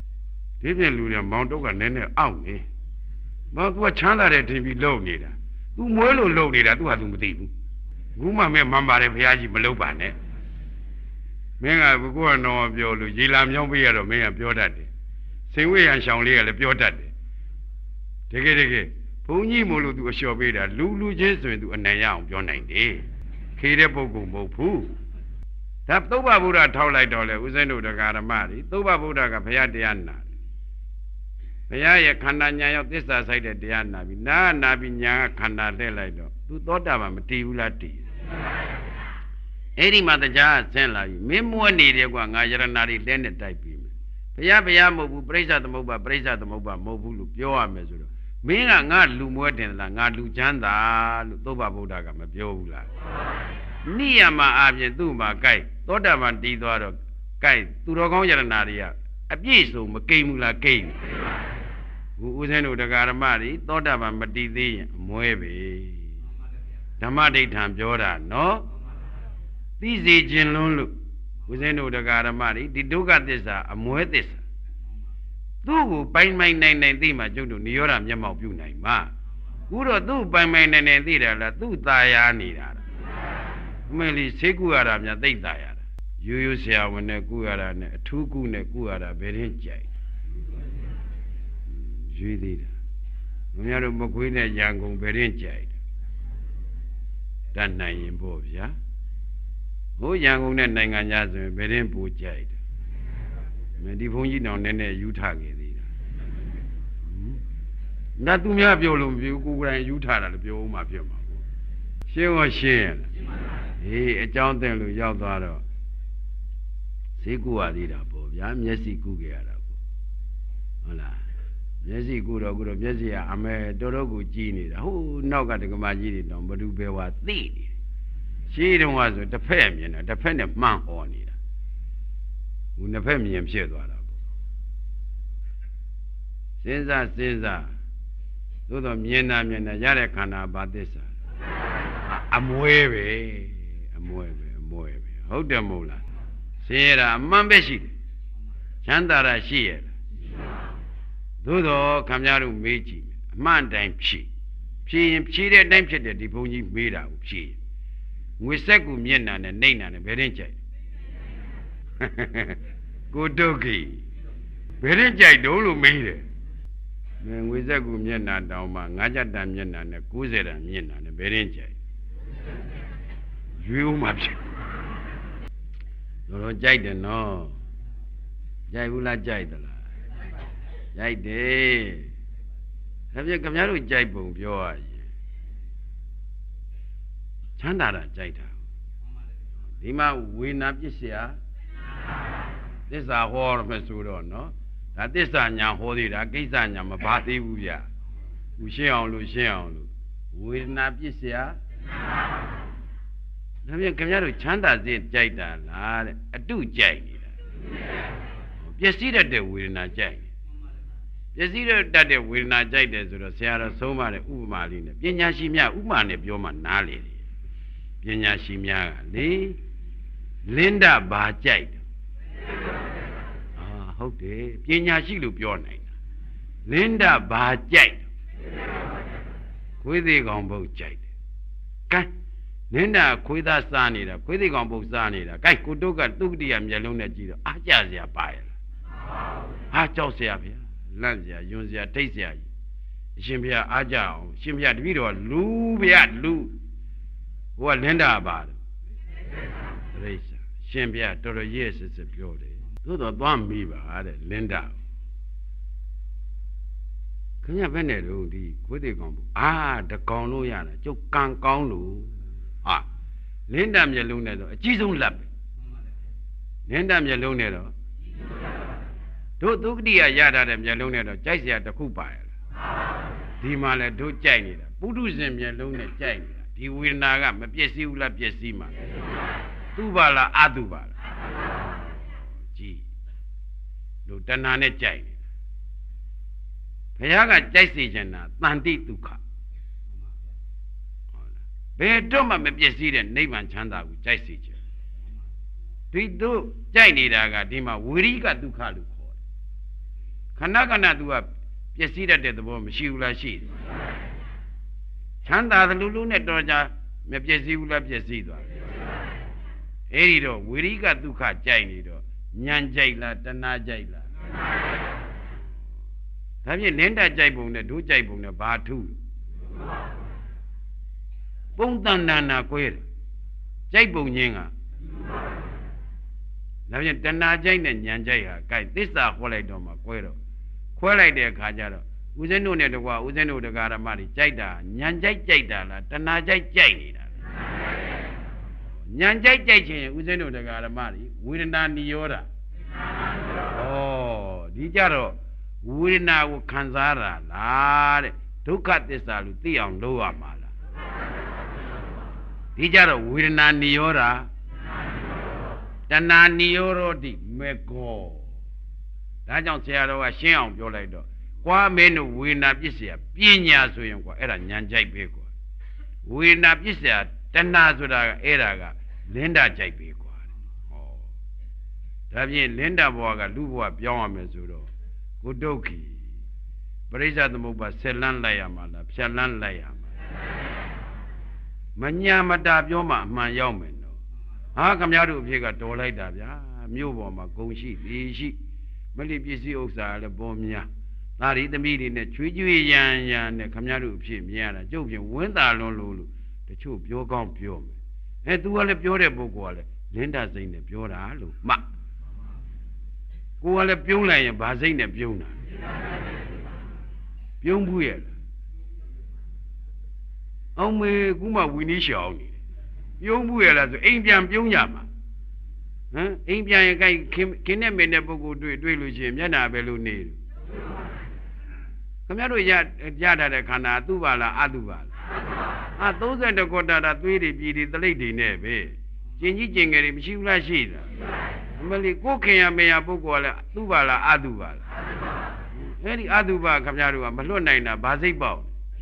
ပြီဒီပြင်လူတွေမောင်တုတ်ကနည်းနည်းအောင့်နေဘာသူကချမ်းသာတဲ့ထင်ပြီးလုံနေတာသူမွေးလို့လုံနေတာသူဟာသူမသိဘူးခုမှမင်းမှန်ပါတယ်ဘုရားကြီးမလုပ်ပါနဲ့မင်းကဘုကောတော်ပြောလို့ရေလာမြောင်းပေးရတော့မင်းကပြောတတ်တယ်စိန်ဝိရံရှောင်လေးကလည်းပြောတတ်တယ်တကယ်ဘုန်းကြီးမို့လို့သူအလျှော်ပေးတာလူချင်းဆိုရင်သူအနိုင်ရအောင်ပြောနိုင်တယ်ခေတဲ့ပုဂ္ဂိုလ်မဟုတ်ဘူးဒါသုဘဗုဒ္ဓထောက်လိုက်တော့လေဦးဇင်းတို့တရားဓမ္မတွေသုဘဗုဒ္ဓကဘုရားတရားနာတယ်ဘုရားရဲ့ခန္ဓာညာရောက်သစ္စာဆိုင်တဲ့တရားနာပြီးနာပြီးညာကခန္ဓာလှည့်လိုက်တော့သူသောတာပန်မတည်ဘူးလားတည်အဲ့ဒီမှာတရားဆင်းလာပြီမင်းမွေးနေတယ်ကွာငါယရဏတွေလဲနဲ့တိုက်ပြီးမယ်ဘုရားမဟုတ်ဘူးပြိဿသမုပ္ပါမဟုတ်ဘူးလို့ပြောရမယ်ဆိုတော့မင်းကငါလူမွဲတင်လားငါလူချမ်းသာလို့သုဘဗုဒ္ဓကမပြောဘူးလားနိယမအပြင်သူ့မှာကြိုက်သောတာပန်တည်သွားတော့ကြိုက်သူတော်ကောင်းယရဏတွေကအပြည့်စုံမကိမ့်ဘူးလားကိမ့်ဘူးဦးဇင်းတို့တရားဓမ္မတွေသောတာပန်မတည်သေးရင်အမွဲပဲဓမ္မဒိဋ္ဌံပြောတာနော်သိစေခြင်းလွန်းလို့ဦးဇင်းတို့တရားဓမ္မတွေဒီဒုက္ခသစ္စာအမွဲသစ္စာသူ့ကိုပိုင်နိုင်သိမှကျုပ်တို့နိရောဓမျက်မှောက်ပြုနိုင်မှာခုတော့သူ့ပိုင်နိုင်သိတယ်လားသူ့ตาယာနေတာအမေလီဆေးကုရတာများသိตาရတာရိုးဆရာဝန်နဲ့ကုရတာနဲ့အထူးကုနဲ့ကုရတာဘယ်ရင်ကြိုက်ရွေးသေးတာမများတို့မခွေးနဲ့ရန်ကုန်ဘယ်ရင်ကြိုက်တတ်နိုင်ရင်ပေါ့ဗျာဟိုရန်ကုန်နဲ့နိုင်ငံသားဆိုရင်ဘယ်ရင်ပူကြိုက်တယ်မဒီဘုန်းကြီးတောင်နည်းနည်းယူထခဲ့သေးတာငါသူများပြောလို့မပြောကိုယ်တိုင်ယူထတာလည်းပြောဦးမှဖြစ်မှာပေါ့ရှင်းရောရှင်းရလားဟေးအကြောင်းတင်လို့ရောက်သွားတော့ဈေးကူရသေးတာပေါ့ဗျာမျက်စိကူးခဲ့ရတာပေါ့ဟုတ်လားမျက်စိကူးတော့မျက်စိကအမဲတော်ကိုကြည်နေတာဟိုနောက်ကဒကမာကြီးတွေတော့ဘဒုပဲဝါသိနေတယ်ရှင်းတုန်းကဆိုတစ်ဖက်မြင်တာတစ်ဖက်နဲ့မှန်ဟောနေတာဟိုနှစ်ဖက်မြင်ဖြစ်သွားတာပေါ့စဉ်းစားသို့တော့မြင်တာရတဲ့ခန္ဓာဘာသစ္စာအမွဲပဲဟုတ်တယ်မဟုတ်လားဆင်းရဲတာအမှန်ပဲရှိတယ်ချမ်းသာတာရှိရဲ့သို့တော့ခမများတို့မေးကြည့်အမှန်တိုင်းဖြည့်ရင်ဖြည့်တဲ့အတိုင်းဖြစ်တယ်ဒီဘုန်းကြီးမေးတာကိုဖြည့်ငွေဆက်ကူမျက်နှာနဲ့နှိမ့်နှာနဲ့ဘယ်ရင်ကြိုက်ကိုတုတ်ကြီးဘယ်ရင်ကြိုက်တော့လို့မေးတယ်ငွေဆက်ကူမျက်နှာတောင်မှ9ချက်တန်မျက်နှာနဲ့90တန်မျက်နှာနဲ့ဘယ်ရင်ကြိုက်ရွေးဦးမှာဖြစ်တော့ကြိုက်တယ်နော်ကြိုက်ဘူးလားကြိုက်သလားကြိုက်တယ်ဒါပြခင်ဗျားတို့ကြိုက်ပုံပြောရရင်ချမ်းသာတာကြိုက်တာဒီမှာဝေနာပစ္စယသစ္စာဟောရမယ်ဆိုတော့နော်ဒါသစ္စာညာဟောသေးတာကိစ္စညာမပါသေးဘူးဗျဦးရှင်းအောင်လို့ဝေဒနာပစ္စယဒါပြန်ခင်ဗျားတို့ချမ်းသာစေကြိုက်တာလားတဲ့အတုကြိုက်နေတာပျက်စီးတတ်တဲ့ဝေဒနာကြိုက်ပျက်စီးတတ်တဲ့ဝေဒနာကြိုက်တယ်ဆိုတော့ဆရာတော်ဆုံးမတဲ့ဥပမာလေးနဲ့ပညာရှိများဥပမာနဲ့ပြောမှနားလေတယ်ပညာရှိများကလေလင်းဒဘာကြိုက်တယ်ဟုတ်တယ်ပညာရှိလို့ပြောနိုင်တာလင်းဒဘာကြိုက်ခွေးသေးကောင်ဘုတ်ကြိုက်တယ်ကဲနင်းတာခွေးသားစားနေတာခွေးသေးကောင်ပုတ်စားနေတာကဲကိုတုတ်ကသုတိယမျက်လုံးနဲ့ကြည့်တော့အားကြစရာပါရလားအားကြောက်စရာဗျာလန့်စရာယွန်းစရာထိတ်စရာကြီးအရှင်ဘုရားအားကြအောင်ရှင်ဘုရားတပည့်တော်လူဗျာလူဟိုကလင်းတာပါတယ်ပြိဿရှင်ဘုရားတော်တော်ရဲ့စစ်ပြောတယ်သို့တော့သွားမိပါတဲ့လင်းတာခင်ဗျဘယ်နဲ့တော့ဒီခွေးသေးကောင်ပုတ်တကောင်လို့ရတာကျုပ်ကံကောင်းလို့လင်းတာမျက်လုံးနဲ့တော့အကြီးဆုံးလက်ပဲလင်းတာမျက်လုံးနဲ့တော့တို့သုတိယရထားတဲ့မျက်လုံးနဲ့တော့ကြိုက်စရာတစ်ခုပါရလားဒီမှာလဲတို့ကြိုက်နေတာပုထုဇဉ်မျက်လုံးနဲ့ကြိုက်နေတာဒီဝေဒနာကမပျက်စီးဘူးလားပျက်စီးမှာသူပါလားအတုပါလားကြည်တို့တဏှာနဲ့ကြိုက်နေတာဘုရားကကြိုက်စေချင်တာတန်တိဒုက္ခဘယ်တော့မှမပျက်စီးတဲ့နိဗ္ဗာန်ချမ်းသာကိုကြိုက်စေချင်ဒီတို့ကြိုက်နေတာကဒီမှာဝိရိကဒုက္ခလို့ခေါ်တယ်ခဏသူကပျက်စီးတတ်တဲ့သဘောမရှိဘူးလားရှိတယ်ချမ်းသာတယ်လူနဲ့တော်ကြမပြည့်စည်ဘူးလားပြည့်စည်သွားတယ်အဲ့ဒီတော့ဝိရိကဒုက္ခကြိုက်နေတော့ဉာဏ်ကြိုက်လားတဏှာကြိုက်လားဒါဖြင့်လင်းတကြိုက်ပုံနဲ့ဒုကြိုက်ပုံနဲ့ဘာထုပုံတန်တန်နာကွဲတယ်ကြိုက်ပုံချင်းကဒါဖြင့်တဏှာကြိုက်နဲ့ဉာဏ်ကြိုက်ဟာကြိုက်သစ္စာခေါ်လိုက်တော့မှကွဲတော့ခွဲလိုက်တဲ့အခါကျတော့ဦးဇင်းတို့နဲ့တကွာဦးဇင်းတို့တရားဓမ္မတွေကြိုက်တာဉာဏ်ကြိုက်ကြိုက်တာလားတဏှာကြိုက်ကြိုက်နေတာဉာဏ်ကြိုက်ကြိုက်ခြင်းဦးဇင်းတို့တရားဓမ္မတွေဝေဒနာနိရောဓဩဒီကြတော့ဝေဒနာကိုခံစားတာလားတဲ့ဒုက္ခသစ္စာလို့သိအောင်လုပ်ရမှာလားဒီကြတော့ဝေဒနာနိရောဓတဏှာနိရောဓတိမေကောဒါကြောင့်ဆရာတော်ကရှင်းအောင်ပြောလိုက်တော့ကွာမင်းတို့ဝေဒနာပစ္စယပညာဆိုရင်ကွာအဲ့ဒါဉာဏ်ကြိုက်ပဲကွာဝေဒနာပစ္စယတဏှာဆိုတာကအဲ့ဒါကလင်းတာကြိုက်ပဲကွာဟောဒါဖြင့်လင်းတာဘဝကလူဘဝပြောင်းရမယ်ဆိုတော့ကိုဒုက္ခိပရိစ္ဆသမုပ္ပါဆက်လန်းလိုက်ရမှာလားဖြတ်လန်းလိုက်ရမှာမညာမတာပြောမှအမှန်ရောက်မယ်နော်ဟာခမရတို့အဖြစ်ကတော်လိုက်တာဗျာမြို့ပေါ်မှာဂုံရှိဒီရှိမလိပစ္စည်းဥစ္စာလည်းပေါ်များဒါရီသမီးတွေနဲ့ချွေးချွေးရန်ရန်နဲ့ခမရတို့အဖြစ်မြင်ရတာကျုပ်ပြင်ဝင်းတာလွန်းလို့တချို့ပြောကောင်းပြောမယ်သူကလည်းပြောတဲ့ပုဂ္ဂိုလ်ကလည်းလင်းတာစိတ်နဲ့ပြောတာလို့မှကိုကလည်းပြုံးလိုက်ရင်ဗာစိတ်နဲ့ပြုံးတာပြုံးဘူးရဲ့အောင်မေကူမှဝီနီးရှောင်းနေပြုံးဘူးရဲ့လားဆိုအိမ်ပြန်ပြုံးကြမှာဟမ်အိမ်ပြန်ရင်ကြိုက်ခင်နဲ့မင်းနဲ့ပုဂ္ဂိုလ်တွေ့လို့ရှိရင်မျက်နှာပဲလို့နေတယ်ခင်ဗျားတို့ရထားတဲ့ခန္ဓာသူ့ပါလားအတုပါလား32ကောတာသွေးတွေပြည်တွေတလိပ်တွေနဲ့ပဲကျင်ကြီးကျင်ငယ်တွေမရှိဘူးလားရှိတာအမလီကိုခင်ရမေရပုဂ္ဂိုလ်ကလည်းသူ့ပါလားအတုပါလားအဲ့ဒီအတုပါခင်ဗျားတို့ကမလွတ်နိုင်တာဘာစိတ်ပေါက်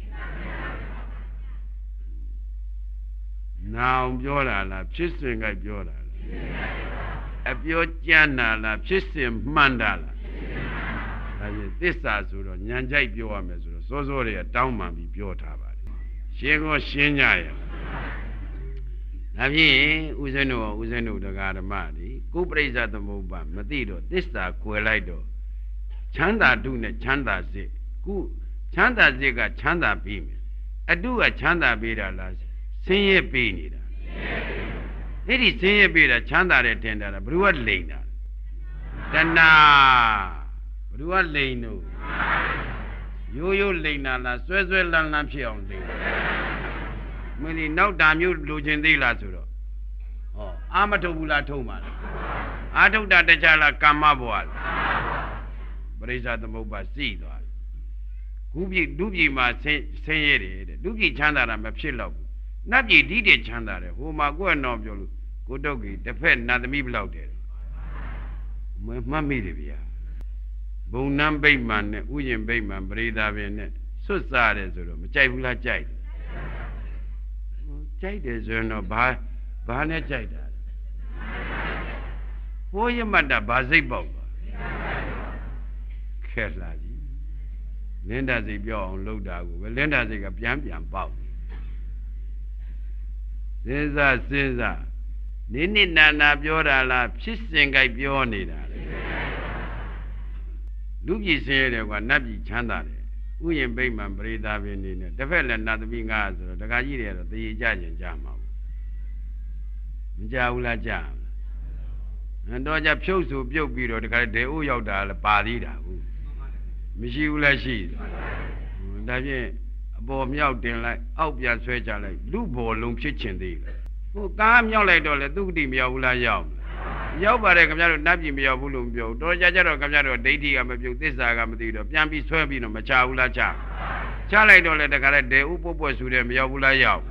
နောင်ပြောတာလားဖြစ်စဉ်ကပြောတာလားအပြောကြမ်းတာလားဖြစ်စဉ်မှန်တာလားဒါဖြင့်သစ္စာဆိုတော့ဉာဏ်ကြိုက်ပြောရမယ်ဆိုတော့စောစောတွေကတောင်းပန်ပြီးပြောထားပါတယ်ရှင်းကိုရှင်းကြရဒါဖြင့်ဦးဇင်းတို့တရားဓမ္မတွေကိုပရိစ္ဆသမုပ္ပါမသိတော့သစ္စာကွယ်လိုက်တော့ချမ်းသာတုနဲ့ချမ်းသာစိတ်ခုချမ်းသာစိတ်ကချမ်းသာပြီးမယ်အတုကချမ်းသာပြီးတာလားဆင်းရဲပြီးနေတာအဲ့ဒီဆင်းရဲပြီးတာချမ်းသာတဲ့ထင်တာလားဘယ်သူကလိန်တာတဏှာဘယ်သူကလိန်တို့ရိုးလိန်တာလားဆွဲလန်းလန်းဖြစ်အောင်လိန်မင်းဒီနောက်တာမျိုးလိုချင်သေးလားဆိုတော့ဟောအာမထုတ်ဘူးလားထုတ်မှာလားအာထုတ်တာတခြားလားကာမဘဝလားပရိစ္ဆသမုပ္ပါစီသွားတယ်ခုပြည်ဒုပြည်မှာဆင်းရဲတယ်တဲ့ဒုပြည်ချမ်းသာတာမဖြစ်တော့ဘူးနတ်ပြည်ဒီတည်းချမ်းသာတယ်ဟိုမှာကိုယ့်အတော်ပြောလို့ကိုတုတ်ကြီးတစ်ဖက်နတ်သမီးဘလောက်တယ်မှတ်မိတယ်ဗျာဘုံနံဗိမာန်နဲ့ဥယျာဉ်ဗိမာန်ပရိသာပင်နဲ့ဆွတ်စားတယ်ဆိုတော့မကြိုက်ဘူးလားကြိုက်တယ်ဆိုရင်တော့ဘာနဲ့ကြိုက်တာဘိုးရမတ်တာဘာစိတ်ပေါက်သွားခဲလာကြီးလင်းတာစိတ်ပြောအောင်လုပ်တာကိုပဲလင်းတာစိတ်ကပြန်ပေါက်စဉ်းစားနိနာပြောတာလားဖြစ်စဉ်ကြိုက်ပြောနေတာလေလူပြည်ဆင်းရဲတယ်ကွာနတ်ပြည်ချမ်းသာတယ်ဥယျာဉ်ဗိမာန်ပရိသာပင်နေနဲ့တစ်ဖက်လည်းနတ်သမီးငါဆိုတော့တခါကြီးတွေကတော့တရေကြခြင်းကြမှာဘူးမကြဘူးလားကြတော့ကြဖြုတ်ဆိုပြုတ်ပြီးတော့တခါဒေအိုးရောက်တာလည်းပါသေးတာဘူးမရှိဘူးလားရှိဒါဖြင့်အပေါ်မြောက်တင်လိုက်အောက်ပြန်ဆွဲကြလိုက်လူဘော်လုံးဖြစ်ချင်သေးတယ်ဟိုကားမြောက်လိုက်တော့လေသူကတိမရောက်ဘူးလားရောက်ပါတယ်ခင်ဗျားတို့နတ်ပြည်မရောက်ဘူးလို့မပြောဘူးတော်ကြတော့ခင်ဗျားတို့ဒိဋ္ဌိကမပြုတ်သစ္စာကမသိတော့ပြန်ပြီးဆွဲပြီးတော့မချဘူးလားချလိုက်တော့လေတခါလေဒေဥပုပ်ပွက်ဆူတယ်မရောက်ဘူးလားရောက်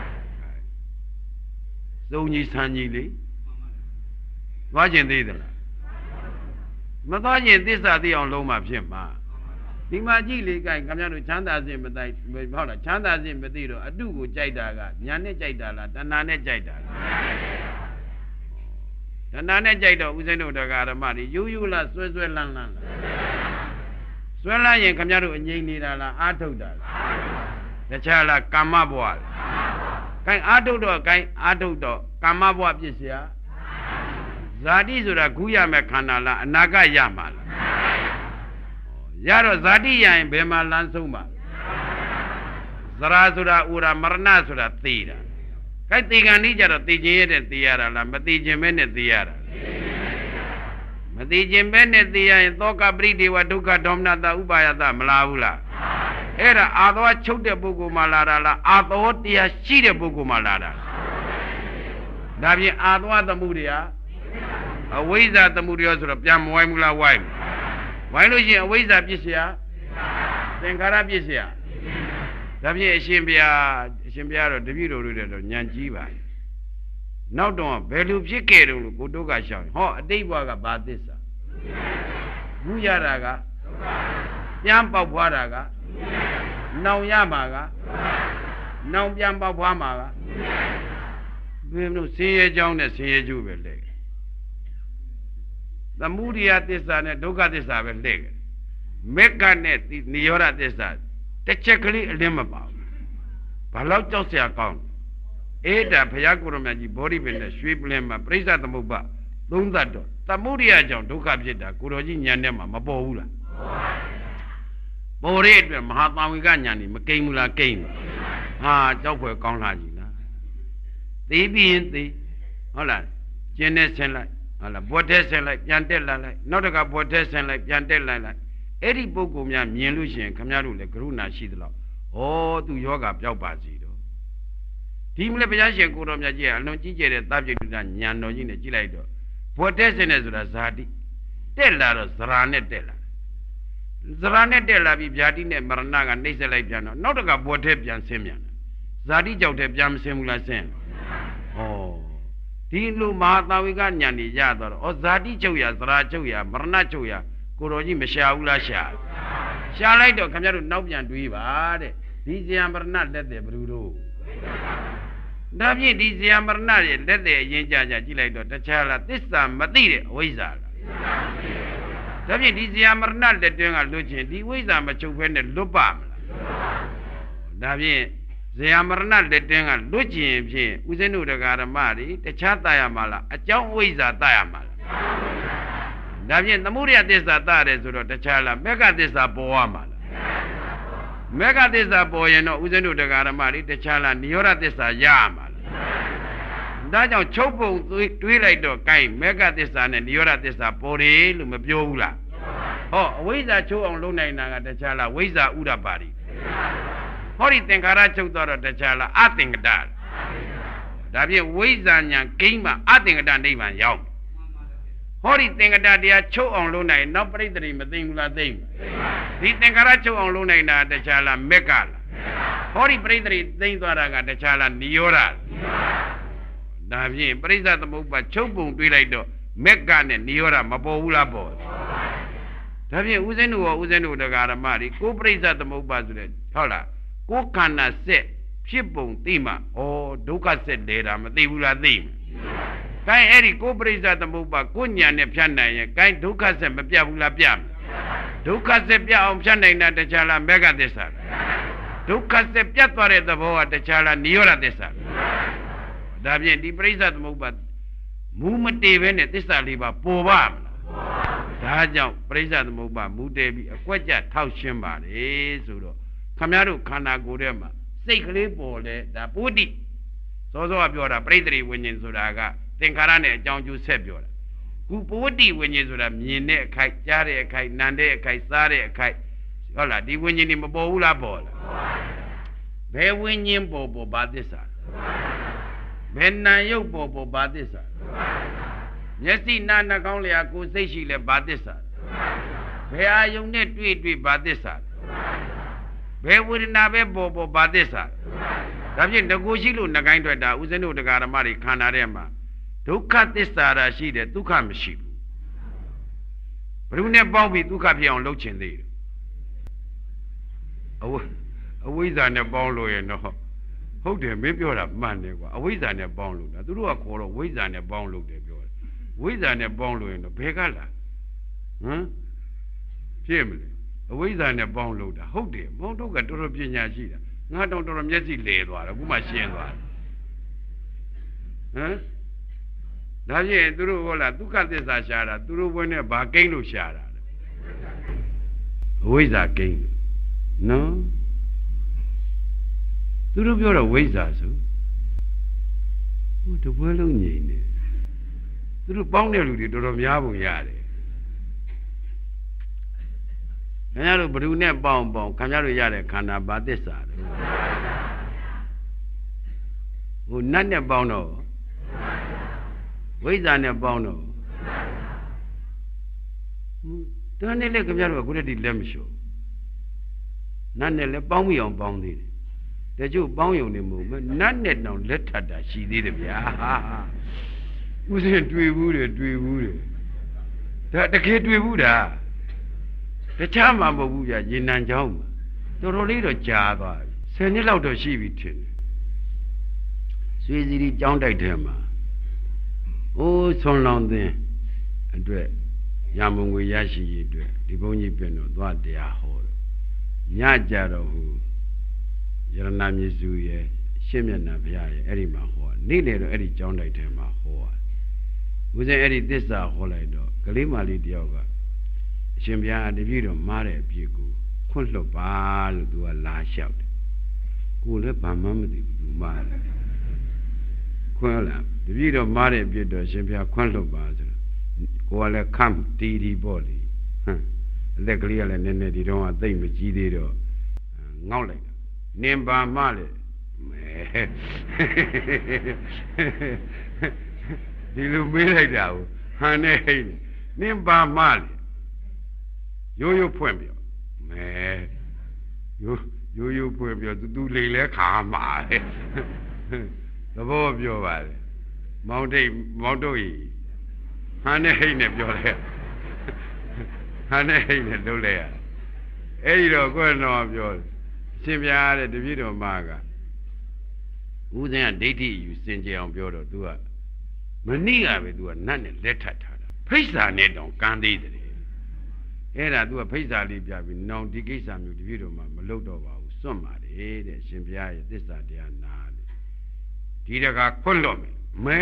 သုံးကြီးဆန်းကြီးလေသွားကျင်သေးသလားမသွားကျင်သစ္စာသိအောင်လုံးမှဖြစ်မှာဒီမှာကြည့်လေကြိုင်ခင်ဗျားတို့ချမ်းသာခြင်းမသိဟုတ်လားချမ်းသာခြင်းမသိတော့အတုကိုကြိုက်တာကညာနဲ့ကြိုက်တာလားတဏှာနဲ့ကြိုက်တာလားတဏှာနဲ့ကြိုက်တော့ဦးဇင်းတို့တရားဓမ္မတွေယူလားဆွဲလန်းလားဆွဲလန်းရင်ခင်ဗျားတို့အငြိမ့်နေတာလားအာထုတ်တာလားတခြားလားကာမဘဝလားကိုင်းအာထုတ်တော့ကိုင်းအာထုတ်တော့ကာမဘဝပြစ်เสียဇာတိဆိုတာခုရမယ်ခန္ဓာလားအနာဂတ်ရမှာလားရတော့ဇာတိရရင်ဘယ်မှာလမ်းဆုံးပါဇရာဆိုတာဥရာမရဏဆိုတာသိတာခိုက်တေကံဤကြတော့သိခြင်းရတဲ့သိရတာလားမသိခြင်းပဲနဲ့သိရတာမသိခြင်းပဲနဲ့သိရရင်သောကပရိဒေဝဒုက္ခဒေါမနတဥပါယတမလာဘူးလားအဲ့ဒါအာသောချုပ်တဲ့ပုဂ္ဂိုလ်မှလာတာလားအာသောတရားရှိတဲ့ပုဂ္ဂိုလ်မှလာတာဒါဖြင့်အာသောသမှုတရားအဝိဇ္ဇာသမှုတရားဆိုတော့ပြန်မဝိုင်းဘူးလားဝိုင်းဝိုင်းလို့ရှိရင်အဝိဇ္ဇာပြစ်เสียသင်္ခါရပြစ်เสียဒါဖြင့်အရှင်ဘုရားတော့တပည့်တော်တို့တဲ့တော့ဉာဏ်ကြီးပါနောက်တော့ဘယ်လိုဖြစ်ခဲ့တုံးလို့ကိုတုကရှောင်းဟောအတိတ်ဘဝကဘာသစ္စာဘူးရတာကပြန်ပေါက်ဖွားတာကနောင်ရမှာကနောင်ပြန်ပေါက်ဖွားမှာကဘယ်လိုဆင်းရဲကြောင်းနဲ့ဆင်းရဲကျိုးပဲလဲသမုဒိယသစ္စာနဲ့ဒုက္ခသစ္စာပဲလဲမေက္ခနဲ့နိရောဓသစ္စာတစ်ချက်ကလေးအလင်းမပါဘူးဘာလို့ကြောက်เสียကောင်းအဲ့ဒါဘုရားကိုရမကြီးဘောဓိပင်နဲ့ရွှေပလင်မှာပြိဿသမုပ္ပါသုံးသတ်တော့သမုဒိယကြောင့်ဒုက္ခဖြစ်တာကိုတော်ကြီးဉာဏ်နဲ့မှမပေါ်ဘူးလားပေါ်တဲ့အတွက်မဟာတာဝိကဉာဏ်นี่မကိမ့်ဘူးလားကိမ့်ဟာကြောက်ဖွယ်ကောင်းလာကြီးလားသိပြီးရင်သိဟုတ်လားကျင်းနဲ့ဆင်းလိုက်ဟုတ်လားဘွက်ထဲဆင်းလိုက်ပြန်တက်လာလိုက်နောက်တစ်ခါဘွက်ထဲဆင်းလိုက်ပြန်တက်လာလိုက်အဲ့ဒီပုဂ္ဂိုလ်များမြင်လို့ရှိရင်ခမည်းတော်လည်းကရုဏာရှိသလောက်ဩသူယောဂပျောက်ပါစီတော့ဒီမလဲဘုရားရှင်ကိုတော်မြတ်ကြီးကအလွန်ကြီးကျယ်တဲ့သဗ္ဗညုတဉာဏ်တော်ကြီးနဲ့ကြည့်လိုက်တော့ဘွက်ထဲဆင်းနေဆိုတာဇာတိတက်လာတော့ဇရာနဲ့တက်လာဇရာနဲ့တက်လာပြီးဗျာတိနဲ့မရဏကနှိမ့်ဆက်လိုက်ပြန်တော့နောက်တစ်ခါဘွက်ထဲပြန်ဆင်းပြန်တယ်ဇာတိကြောင့်တည်းပြန်မဆင်းဘူးလားဆင်းဩဒီလိုမဟာတာဝိကဉာဏ်ကြီးရတော့ဩဇာတိချုပ်ရဇရာချုပ်ရမရဏချုပ်ရကိုတော်ကြီးမရှာဘူးလားရှာလိုက်တော့ခင်ဗျားတို့နောက်ပြန်တွေးပါတဲ့ဒီဇယံမရဏလက်တဲ့ဘ누구တို့ဒါဖြင့်ဒီဇယံမရဏရဲ့လက်တဲ့အရင်ကြကြည့်လိုက်တော့တခြားလားသစ္စာမသိတဲ့အဝိဇ္ဇာလားဒါဖြင့်ဒီဇယံမရဏလက်တွင်းကလွတ်ခြင်းဒီဝိဇ္ဇာမချုပ်ဘဲနဲ့လွတ်ပါမလားဒါဖြင့်ဇယံမရဏလက်တွင်းကလွတ်ခြင်းဖြင့်ဥစဉ်တို့တရားဓမ္မတွေတခြားတတ်ရမှာလားအကြောင်းဝိဇ္ဇာတတ်ရမှာလားဒါဖြင့်သမုဒိယသစ္စာတတ်ရတယ်ဆိုတော့တခြားလားမေဃသစ္စာပေါ်ရမှာလားမေဃသစ္စာပေါ်ရင်တော့ဥစဉ်တို့တရားဓမ္မတွေတခြားလားနိရောဓသစ္စာရရမှာလားဒါကြောင့်ချုပ်ပုံတွေးလိုက်တော့ gain မေဃသစ္စာနဲ့နိရောဓသစ္စာပေါ်တယ်လို့မပြောဘူးလားဟောအဝိဇ္ဇာချုပ်အောင်လုပ်နိုင်တာကတခြားလားဝိဇ္ဇာဥဒ္ဒပါတိဟောဒီသင်္ခါရချုပ်တော့တခြားလားအသင်္ကတဒါဖြင့်ဝိဇ္ဇာညာကိန်းမှာအသင်္ကတနိဗ္ဗာန်ရောက်ဟောဒီသင်္ကတတရားချုပ်အောင်လုပ်နိုင်နောက်ပရိသေမသိဘူးလားသိဒီသင်္ခါရချုပ်အောင်လုပ်နိုင်တာတခြားလားမေဃလားဟောဒီပရိသေသိသွားတာကတခြားလားနိရောဓဒါဖြင့်ပရိစ္ဆသမုပ္ပါချုပ်ပုံတွေးလိုက်တော့မေဃနဲ့နိရောဓမပေါ်ဘူးလားပေါ်ဒါဖြင့်ဥစဉ်တို့ရောဥစဉ်တို့တရားဓမ္မတွေကိုပရိစ္ဆသမုပ္ပါဆိုတဲ့ဟုတ်လားကိုခန္ဓာဆက်ဖြစ်ပုံသိမှဩဒုက္ခဆက်လေတာမသိဘူးလားသိမှာကိုင်းအဲ့ဒီကိုပရိစ္ဆသမုပ္ပါကိုညာနဲ့ဖြတ်နိုင်ရင်ကိုင်းဒုက္ခဆက်မပြတ်ဘူးလားပြတ်မှာဒုက္ခဆက်ပြတ်အောင်ဖြတ်နိုင်တာတခြားလားမေဃသစ္စာဒုက္ခဆက်ပြတ်သွားတဲ့သဘောကတခြားလားနိရောဓသစ္စာဒါဖြင့်ဒီပရိစ္ဆသမုပ္ပါမူမတည်ပဲနဲ့သစ္စာလေးပါပေါ်ပါမလားဒါကြောင့်ပရိစ္ဆသမုပ္ပါမူတည်ပြီးအကွက်ကြထောက်ရှင်းပါလေဆိုတော့ခမည်းတော်ခန္ဓာကိုယ်ထဲမှာစိတ်ကလေးပေါ်လေဒါပုဒ္ဓိစောစောကပြောတာပရိသေဝိညာဉ်ဆိုတာကသင်္ခါရနဲ့အကြောင်းကျိုးဆက်ပြောတာခုပုဒ္ဓိဝိညာဉ်ဆိုတာမြင်တဲ့အခိုက်ကြားတဲ့အခိုက်နားတဲ့အခိုက်စားတဲ့အခိုက်ဟုတ်လားဒီဝိညာဉ်တွေမပေါ်ဘူးလားပေါ်လားဘယ်ဝိညာဉ်ပေါ်ဘာသစ္စာဘယ်နာယုတ်ပေါ်ဘာသစ္စာမျက်စိနာနှာခေါင်းလျာကိုယ်စိတ်ရှိလဲဘာသစ္စာဘယ်အာယုန်နဲ့တွေ့ဘာသစ္စာဘယ်ဝေဒနာပဲပေါ်ဘာသစ္စာဒါဖြင့်တကူရှိလို့နှကိုင်းထွက်တာဥစဉ်တို့တရားဓမ္မတွေခန္ဓာထဲမှာဒုက္ခသစ္စာရာရှိတယ်ဒုက္ခမရှိဘူးဘယ်သူနဲ့ပေါင်းပြီးဒုက္ခဖြစ်အောင်လုပ်ချင်သေးတယ်အဝိဇ္ဇာနဲ့ပေါင်းလို့ရင်တော့ဟုတ်တယ်မင်းပြောတာမှန်တယ်ကွာအဝိဇ္ဇာနဲ့ပေါင်းလို့တာသူတို့ကခေါ်တော့ဝိဇ္ဇာနဲ့ပေါင်းလို့တယ်ပြောတယ်ဝိဇ္ဇာနဲ့ပေါင်းလို့ရင်တော့ဘယ်ကလာဖြစ်မလဲအဝိဇ္ဇာနဲ့ပေါင်းလို့တာဟုတ်တယ်မောင်တို့ကတော်တော်ပညာရှိတာငါတော့မျက်စိလဲသွားတယ်အခုမှရှင်းသွားတယ်ဟမ်ဒါဖြင့်သူတို့ဟောလားဒုက္ခသစ္စာရှာတာသူတို့ဘွဲနဲ့ဘာကိန်းလို့ရှာတာလဲအဝိဇ္ဇာကိန်းနော်သူတို့ပြောတော့ဝိဇ္ဇာဆိုဟိုတပွဲလုံးငြိမ်နေသူတို့ပေါင်းတဲ့လူတွေတော်တော်များပုံရတယ်ခင်ဗျားတို့ဘ누구နဲ့ပေါင်းခင်ဗျားတို့ရတဲ့ခန္ဓာဘာသစ္စာလဲဟိုနတ်နဲ့ပေါင်းတော့ဝိဇ္ဇာနဲ့ပေါင်းတော့တန်းနဲ့လည်းခင်ဗျားတို့ကခုတည်းကလက်မလျှော်နတ်နဲ့လည်းပေါင်းမိအောင်ပေါင်းသေးတယ်တချို့ပေါင်းယုံနေမို့နတ်နဲ့တောင်လက်ထပ်တာရှိသေးတယ်ဗျာဥစဉ်တွေ့ဘူးတယ်ဒါတကယ်တွေ့ဘူးတာတခြားမှမဟုတ်ဘူးဗျာရေနံချောင်းမှာတော်တော်လေးတော့ကြာသွားပြီ10နှစ်လောက်တော့ရှိပြီထင်တယ်ဆွေစီရီကျောင်းတိုက်ထဲမှာအိုးဆွန်လောင်သင်အတွက်ရမုံငွေရရှိရေးအတွက်ဒီဘုန်းကြီးပြင်တော့သွားတရားဟောတော့ညကြတော့ဟိုရတနာမြစ်စုရဲ့ရှင်းမျက်နှာဘုရားရဲ့အဲ့ဒီမှာဟောနေ့လေတော့အဲ့ဒီကျောင်းတိုက်ထဲမှာဟောဦးဇင်းအဲ့ဒီသစ္စာဟောလိုက်တော့ကလေးမလေးတယောက်ကအရှင်ဘုရားတပည့်တော်မားတဲ့အပြစ်ကိုခွန့်လွတ်ပါလို့သူကလာလျှောက်တယ်ကိုလည်းဘာမှမသိဘူးသူမားတယ်ခွန့်လာတပည့်တော်မားတဲ့အပြစ်တော့ရှင်ဘုရားခွန့်လွတ်ပါဆိုတော့ကိုကလည်းခမ်းတီပေါ့လေဟမ်အလက်ကလေးကလည်းနည်းနည်းဒီတော့ကသိမ့်မကြီးသေးတော့ငေါက်လိုက်နင်ပါမလေမဲဒီလိုမေးလိုက်တာကိုဟန်နေဟိနေနင်ပါမလေရိုးဖွင့်ပြောမဲရိုးဖွင့်ပြောသူလိန်လဲခါမှာလေသဘောပြောပါလေမောင်တို့ဤဟန်နေဟိနေပြောတယ်ဟန်နေဟိနေလုပ်လိုက်ရအဲ့ဒီတော့ကိုယ်တော်ပြောရှင်ပြားတဲ့တပည့်တော်မကဦးဇင်းကဒိဋ္ဌိယူစင်ကြအောင်ပြောတော့ तू ကမနိကပဲ तू ကနတ်နဲ့လက်ထပ်ထားတာဖိစ္ဆာနဲ့တောင်ကမ်းသေးတယ်အဲ့ဒါ तू ကဖိစ္ဆာလေးပြပြီးနောင်ဒီကိစ္စမျိုးတပည့်တော်မမလုပ်တော့ပါဘူးစွန့်ပါတယ်တဲ့ရှင်ပြားရဲ့သစ္စာတရားနာတယ်ဒီတကခွတ်လွတ်မယ်မဲ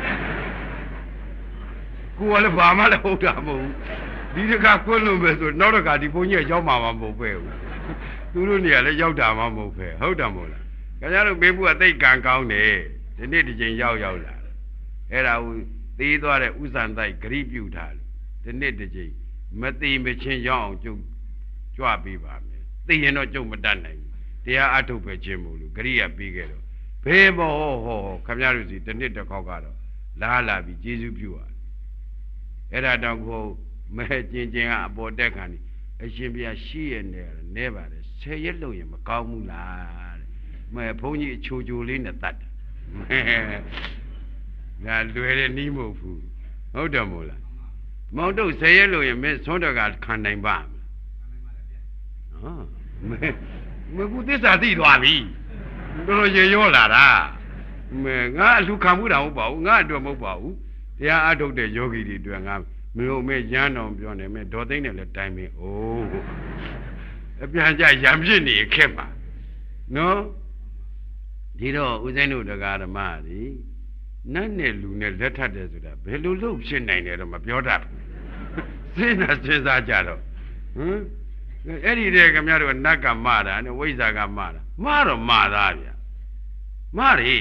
ကိုယ်ကလည်းဘာမှလည်းဟုတ်တာမဟုတ်ဘူးဒီတကခွတ်လွတ်မယ်ဆိုနောက်တကဒီဘုန်းကြီးရောက်မှာမဟုတ်ပဲဘူးသူတို့နေရာလည်းရောက်တာမှမဟုတ်ပဲဟုတ်တယ်မို့လားခင်ဗျားတို့ဘေးဘူးကသိတ်ကံကောင်းတယ်ဒီနေ့ဒီချိန်ရောက်လာတယ်အဲ့ဒါကိုသေးသွားတဲ့ဥစ္စာတိုက်ဂရိပြုထားလို့ဒီနေ့ဒီချိန်မသိမချင်းရောက်အောင်ကျုပ်ကြွပေးပါမယ်သိရင်တော့ကျုပ်မတတ်နိုင်ဘူးတရားအထုတ်ပဲခြင်းမို့လို့ဂရိယာပြီးခဲ့တော့ဘေးဘောဟောခင်ဗျားတို့စီဒီနေ့တစ်ခေါက်ကတော့လာပြီးကျေးဇူးပြုရတယ်အဲ့ဒါတော့ကိုမဲကျင်ကအပေါ်တက်ခံနေအရှင်ဘုရားရှိရနေပါတယ်10ရက်လုံးရင်မကောင်းဘူးလားမဲဘုန်းကြီးအချိုလေးနဲ့တတ်တယ်ငါလွယ်တဲ့နီးမဟုတ်ဘူးဟုတ်တယ်မို့လားမောင်တို့10ရက်လုံးရင်မင်းသွန်းတော်ကခံနိုင်ပါမလားမဲကူသစ္စာသိသွားပြီတော်တော်ရေရောလာတာမဲငါအလူခံမှုတာမဟုတ်ပါဘူးငါအတွက်မဟုတ်ပါဘူးတရားအထုတ်တဲ့ယောဂီတွေအတွက်ငါမလို့မဲရမ်းတော်ပြောနေမဲဒေါ်သိန်းနဲ့လည်းတိုင်းမင်းအိုးအပြန်ကြရံဖြစ်နေခက်ပါနော်ဒီတော့ဦးဇင်းတို့တရားဓမ္မတွေနတ်နဲ့လူနဲ့လက်ထပ်တယ်ဆိုတာဘယ်လိုလုပ်ဖြစ်နိုင်တယ်တော့မပြောတတ်ဘူးစဉ်းစားကြတော့ဟမ်အဲ့ဒီတဲ့ခင်ဗျားတို့ကနတ်ကမတာနဲ့ဝိဇ္ဇာကမတာတော့မသားဗျာမရီ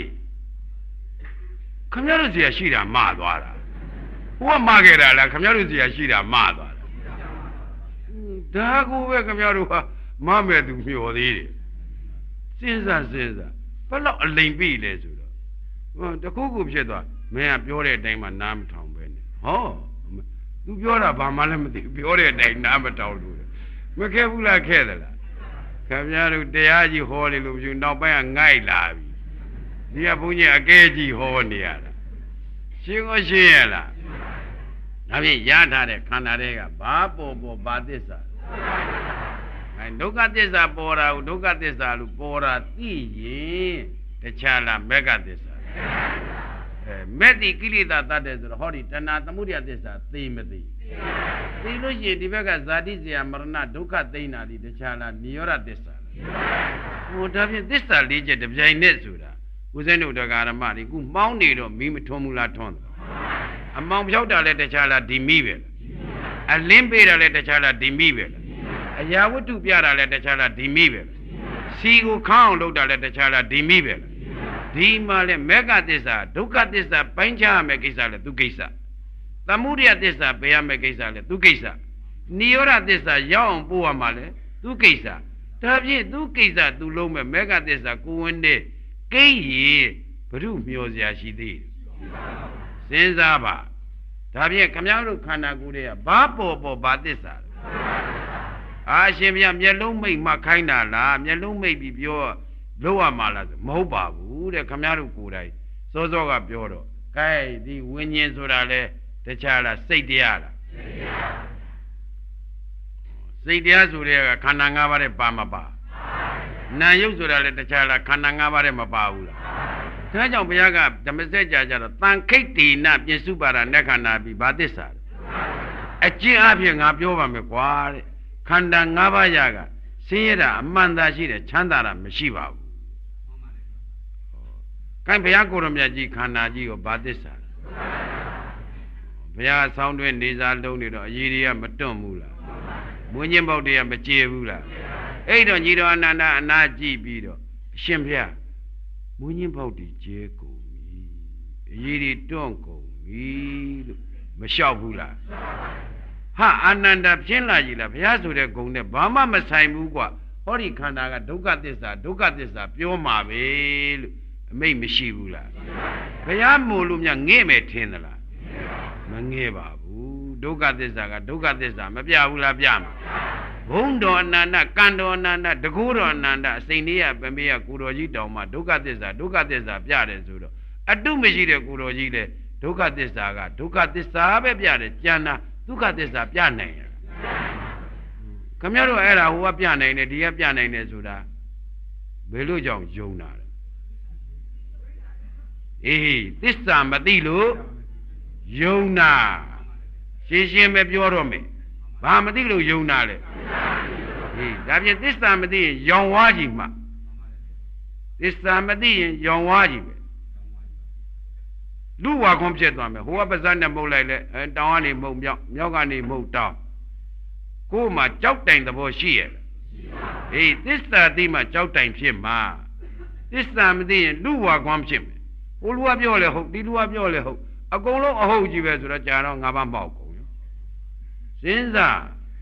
ခင်ဗျားတို့စီကရှိတာမသွားတာဟိုကမခဲ့တာလားခင်ဗျားတို့စီကရှိတာမသွားတာဒါကိုပဲခင်ဗျားတို့ကမမဲ့သူမျောသေးတယ်စဉ်းစားဘယ်လောက်အလိမ်ပြီလဲဆိုတော့တခုခုဖြစ်သွားမင်းကပြောတဲ့အတိုင်းမှနားမထောင်ပဲနဲ့ဟောသူပြောတာဘာမှလည်းမသိဘူးပြောတဲ့အတိုင်းနားမထောင်လို့မခဲ့ဘူးလားခဲ့သလားခင်ဗျားတို့တရားကြီးဟောနေလို့မရှိဘူးနောက်ပိုင်းကငိုက်လာပြီဒီကဘုန်းကြီးအကဲကြီးဟောနေရတာရှင်းကိုရှင်းရလားဒါဖြင့်ရထားတဲ့ခန္ဓာတွေကဘာပေါ်ဘာသစ္စာအဲဒုက္ခသစ္စာပေါ်တာကိုဒုက္ခသစ္စာလို့ပေါ်တာသိရင်တခြားလားမေဃသစ္စာမဲ့တိကိလေသာတတ်တယ်ဆိုတော့ဟောဒီတဏှာသမုဒယသစ္စာသိမသိသိလို့ရှိရင်ဒီဘက်ကဇာတိဇရာမရဏဒုက္ခသိမ့်တာဒီတခြားလားနိရောဓသစ္စာလားဟိုဒါဖြင့်သစ္စာ၄ချက်တစ်ပြိုင်နက်ဆိုတာဦးဇင်းတို့တရားဓမ္မတွေခုမှောင်းနေတော့မီးမထွန်းဘူးလားထွန်းတယ်အမောင်ဖြောက်တာလည်းတခြားလားဒီမိပဲလားအလင်းပေးတာလည်းတခြားလားဒီမိပဲလားအရာဝတ္ထုပြတာလည်းတခြားလားဒီမိပဲလားစီကိုခန်းအောင်လုပ်တာလည်းတခြားလားဒီမိပဲလားဒီမှာလည်းမေဃသစ္စာဒုက္ခသစ္စာပိုင်းခြားရမယ့်ကိစ္စလည်းသူကိစ္စသမုဒယသစ္စာပယ်ရမယ့်ကိစ္စလည်းသူကိစ္စနိရောဓသစ္စာရောက်အောင်ပို့ရမှာလည်းသူကိစ္စဒါဖြင့်သူကိစ္စသူလုံးမဲ့မေဃသစ္စာကိုဝင်တဲ့ကိရေဘုရုမျောစရာရှိသေးတယ်စဉ်းစားပါဒါဖြင့်ခမည်းတော်ခန္ဓာကိုယ်တွေကဘာပေါ်ပေါ်ဘာသစ္စာအာရှင်ဗျာမျက်လုံးမိတ်မှခိုင်းတာလားမျက်လုံးမိတ်ပြီးပြောလို့ရမှာလားဆိုမဟုတ်ပါဘူးတဲ့ခမည်းတော်ကိုယ်တိုင်စောစောကပြောတော့ကဲဒီဝိညာဉ်ဆိုတာလေတခြားလားစိတ်တရားလားစိတ်တရားဆိုတဲ့ကခန္ဓာ၅ပါးတဲ့ပါမပါနာယုတ်ဆိုတာလေတခြားလားခန္ဓာ၅ပါးတဲ့မပါဘူးလားဒါကြောင့်ဘုရားကဓမ္မစကြာကြတော့တန်ခိတ်တိနပြစ္စုပါဒနဲ့ခန္ဓာပြီးဘာသစ္စာလဲအကျင့်အဖြစ်ငါပြောပါမယ်ကွာတဲ့ခန္ဓာ၅ပါးရကဆင်းရဲတာအမှန်သာရှိတယ်ချမ်းသာတာမရှိပါဘူး။ခိုင်းဘုရားကိုယ်တော်မြတ်ကြီးခန္ဓာကြီးကိုဘာသစ္စာလဲဘုရားဆောင်းတွင်းနေစားလုံးနေတော့အရေးတွေကမတွန့်ဘူးလားမွေးညင်းပေါက်တွေကမကြေဘူးလားအဲ့တော့ညီတော်အနန္ဒအနာကြည့်ပြီးတော့အရှင်ဘုရားမွေးညင်းပေါက်တွေကျဲကုန်ပြီအရေးတွေတွန့်ကုန်ပြီလို့မလျှောက်ဘူးလားဟာအာနန္ဒဖြင်းလာကြီးလားဘုရားဆိုတဲ့ဂုံနဲ့ဘာမှမဆိုင်ဘူးကွာဟောဒီခန္ဓာကဒုက္ခသစ္စာပြောမှာပဲလို့အမိတ်မရှိဘူးလားဘုရားမို့လို့များငဲ့မယ်ထင်သလားမငဲ့ပါဘူးဒုက္ခသစ္စာကဒုက္ခသစ္စာမပြဘူးလားပြမှာဘုံတော်အနန္တကံတော်အနန္တတကူတော်အနန္တအစိမ့်လေးရပမေးရကိုတော်ကြီးတောင်မှဒုက္ခသစ္စာပြတယ်ဆိုတော့အတုမရှိတဲ့ကိုတော်ကြီးလေဒုက္ခသစ္စာကဒုက္ခသစ္စာပဲပြတယ်ကျန်တာဒုက္ခသစ္စာပြနိုင်ရခမရတို့အဲ့ဒါဟိုကပြနိုင်တယ်ဒီကပြနိုင်တယ်ဆိုတာဘယ်လိုကြောင့်ယုံတာလဲအေးသစ္စာမသိလို့ယုံတာရှင်းပဲပြောတော့မယ်ဘာမသိလို့ယုံတာလဲအေးဒါပြင်သစ္စာမသိရင်ယောင်ဝါးကြီးမှသစ္စာမသိရင်ယောင်ဝါးကြီးပဲလူဝါခွန်ဖြစ်သွားမယ်ဟိုကပါဇက်နဲ့မှုတ်လိုက်လဲတောင်ကနေမှုတ်မြောက်ကနေမှုတ်တောင်ကိုယ်မှာကြောက်တိုင်သဘောရှိရဲ့ဟေးသစ္စာသိမှကြောက်တိုင်ဖြစ်မှာသစ္စာမသိရင်လူဝါခွန်ဖြစ်မယ်ဟိုလူကပြောလဲဟုတ်ဒီလူကပြောလဲဟုတ်အကုန်လုံးအဟုတ်ကြီးပဲဆိုတော့ကြာတော့ငါးပါးမဟုတ်ကုန်ရောစဉ်းစား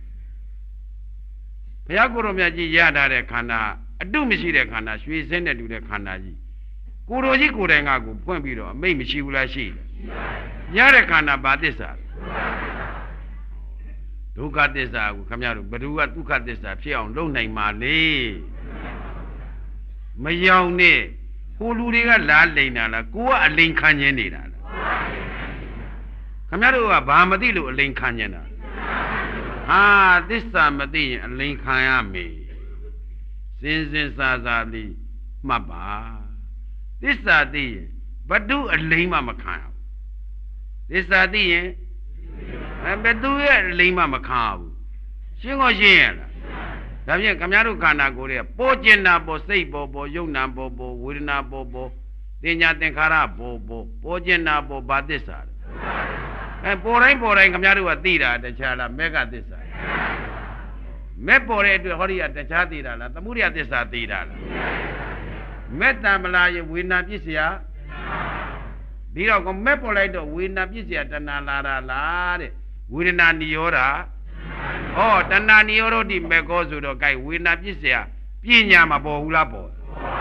ဘုရားကိုယ်တော်မြတ်ကြီးရထားတဲ့ခန္ဓာအတုမရှိတဲ့ခန္ဓာရွှေစင်းနဲ့တူတဲ့ခန္ဓာကြီးကိုယ်တော်ကြီးကိုယ်တိုင်ကကိုဖွင့်ပြီးတော့အမိတ်မရှိဘူးလားရှိတယ်ရတဲ့ခန္ဓာဘာသစ္စာဒုက္ခသစ္စာကိုခမရတို့ဘယ်သူကဒုက္ခသစ္စာဖြစ်အောင်လုပ်နိုင်မှာလဲမယောင်နဲ့ဟိုလူတွေကလားလိန်တာလားကိုကအလိန်ခံခြင်းနေတာလားခမရတို့ကဘာမသိလို့အလိန်ခံခြင်းတာဟာသစ္စာမသိရင်အလိန်ခံရမယ်စဉ်းစားစားလေးမှတ်ပါသစ္စာသိရင်ဘဒုအလိမ့်မှမခံရဘူးသစ္စာသိရင်ဘဒုရဲ့အလိမ့်မှမခံရဘူးရှင်းကိုရှင်းရလားဒါဖြင့်ခမည်းတော်ခန္ဓာကိုယ်ရဲ့ပေါ်ကျင်တာပေါ်စိတ်ပေါ်ယုံနာပေါ်ဝေဒနာပေါ်တင်ညာသင်္ခါရပေါ်ကျင်တာပေါ်ဘာသစ္စာလဲပေါ်တိုင်းခမည်းတော်ကသိတာတခြားလားမေဃသစ္စာမဲ့ပေါ်တဲ့အတွက်ဟောဒီကတခြားသိတာလားသမုဒယသစ္စာသိတာလားမေတ္တာမလားယဝေဒနာပြစ်เสียဒီတော့ကမဲ့ပေါ်လိုက်တော့ဝေဒနာပြစ်เสียတဏှာလာတာလားတဲ့ဝေဒနာနိရောဓဟောတဏှာနိရောဓတိမေကောဆိုတော့ gain ဝေဒနာပြစ်เสียပညာမပေါ်ဘူးလားပေါ်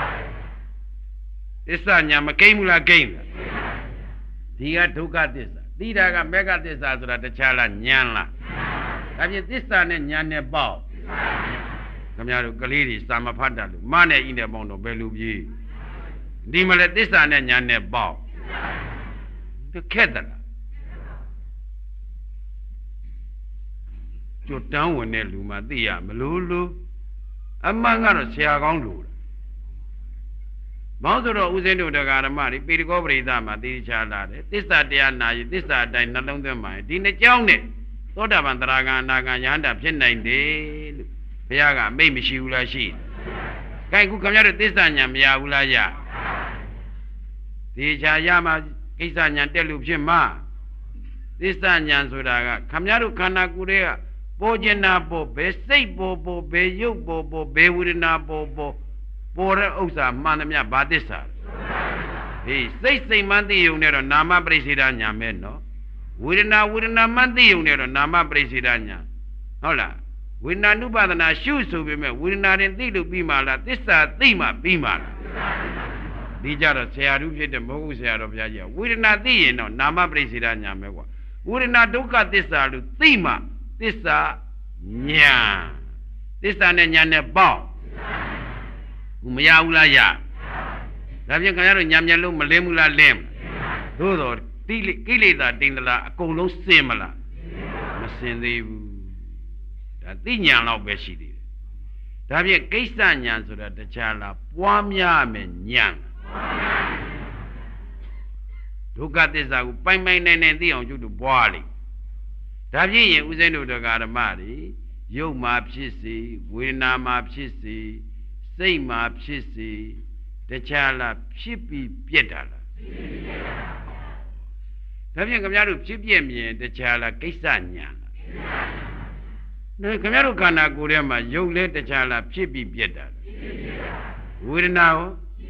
သစ္စာညာမကိမ့်ဘူးလားကိမ့်လားဒီကဒုက္ခသစ္စာသိတာကမေဃသစ္စာဆိုတာတခြားလားဉာဏ်လားဒါဖြင့်သစ္စာနဲ့ဉာဏ်နဲ့ပေါ့ခင်ဗျားတို့ကလေးတွေစာမဖတ်တတ်လို့မနဲ့ဤနဲ့ပေါင်းတော့ဘယ်လိုပြေးဒီမလဲသစ္စာနဲ့ဉာဏ်နဲ့ပေါ့တခက်တလားကျွတ်တန်းဝင်တဲ့လူမှသိရမလို့အမှန်ကတော့ဆရာကောင်းလို့ဘောင်းဆိုတော့ဦးဇင်းတို့တရားဓမ္မတွေပေတကောပရိသမှာသိချလာတယ်သစ္စာတရားနာယူသစ္စာအတိုင်းနှလုံးသွင်းပါရင်ဒီနှစ်ကြောင်းနဲ့သောတာပန်သရဂံအနာဂံယဟန္တာဖြစ်နိုင်တယ်လို့ဘုရားကအမိတ်မရှိဘူးလားရှိတယ်ကဲခုခင်ဗျားတို့သစ္စာဉာဏ်မရဘူးလားရဒီချာရမှာကိစ္စဉာဏ်တက်လို့ဖြစ်မှာသစ္စာဉာဏ်ဆိုတာကခင်ဗျားတို့ခန္ဓာကိုယ်တွေကပေါ်ကျင်တာပေါ်ဘယ်စိတ်ပေါ်ဘယ်ရုပ်ပေါ်ဘယ်ဝေဒနာပေါ်တဲ့ဥစ္စာမှန်သမျှဘာသစ္စာဟေးစိတ်မှန်သိုံနဲ့တော့နာမပရိစ္ဆေဒဉာဏ်ပဲနော်ဝေဒနာမှန်သိုံနဲ့တော့နာမပရိစ္ဆေဒဉာဏ်ဟုတ်လားဝေဒနာနုပါဒနာရှုဆိုပေမဲ့ဝေဒနာရင်သိလို့ပြီးမှလားသစ္စာသိမှပြီးမှလားဒီကြတော့ဆရာတို့ဖြစ်တဲ့မောဂုဆရာတော်ဘုရားကြီးကဝေဒနာသိရင်တော့နာမပရိစ္ဆေဒဉာဏ်ပဲကွာဝေဒနာဒုက္ခသစ္စာလို့သိမှသစ္စာဉာဏ်သစ္စာနဲ့ဉာဏ်နဲ့ပေါင်းမရဘူးလားရဒါဖြင့်ခင်ဗျားတို့ဉာဏ်မျက်လုံးမလင်းဘူးလားလင်းသို့တော့ကိလေသာတိမ်သလားအကုန်လုံးစင်မလားမစင်သေးဘူးဒါသိဉာဏ်လောက်ပဲရှိသေးတယ်ဒါဖြင့်ကိစ္စဉာဏ်ဆိုတာတခြားလားပွားများမယ်ဉာဏ်ဒုက္ခသစ္စာကိုပိုင်နိုင်သိအောင်ကျုပ်တို့ပွားလိဒါဖြင့်ရင်ဥစဉ်တို့တရားဓမ္မတွေရုပ်မှာဖြစ်စေဝေဒနာမှာဖြစ်စေစိတ်မှာဖြစ်စေတခြားလားဖြစ်ပြီးပြက်တာလားဒါဖြင့်ခင်ဗျားတို့ဖြစ်ပြက်မြင်တခြားလားကိစ္စညာလားခင်ဗျားတို့ခန္ဓာကိုယ်ထဲမှာရုပ်လဲတခြားလားဖြစ်ပြီးပြက်တာလားဝေဒနာရော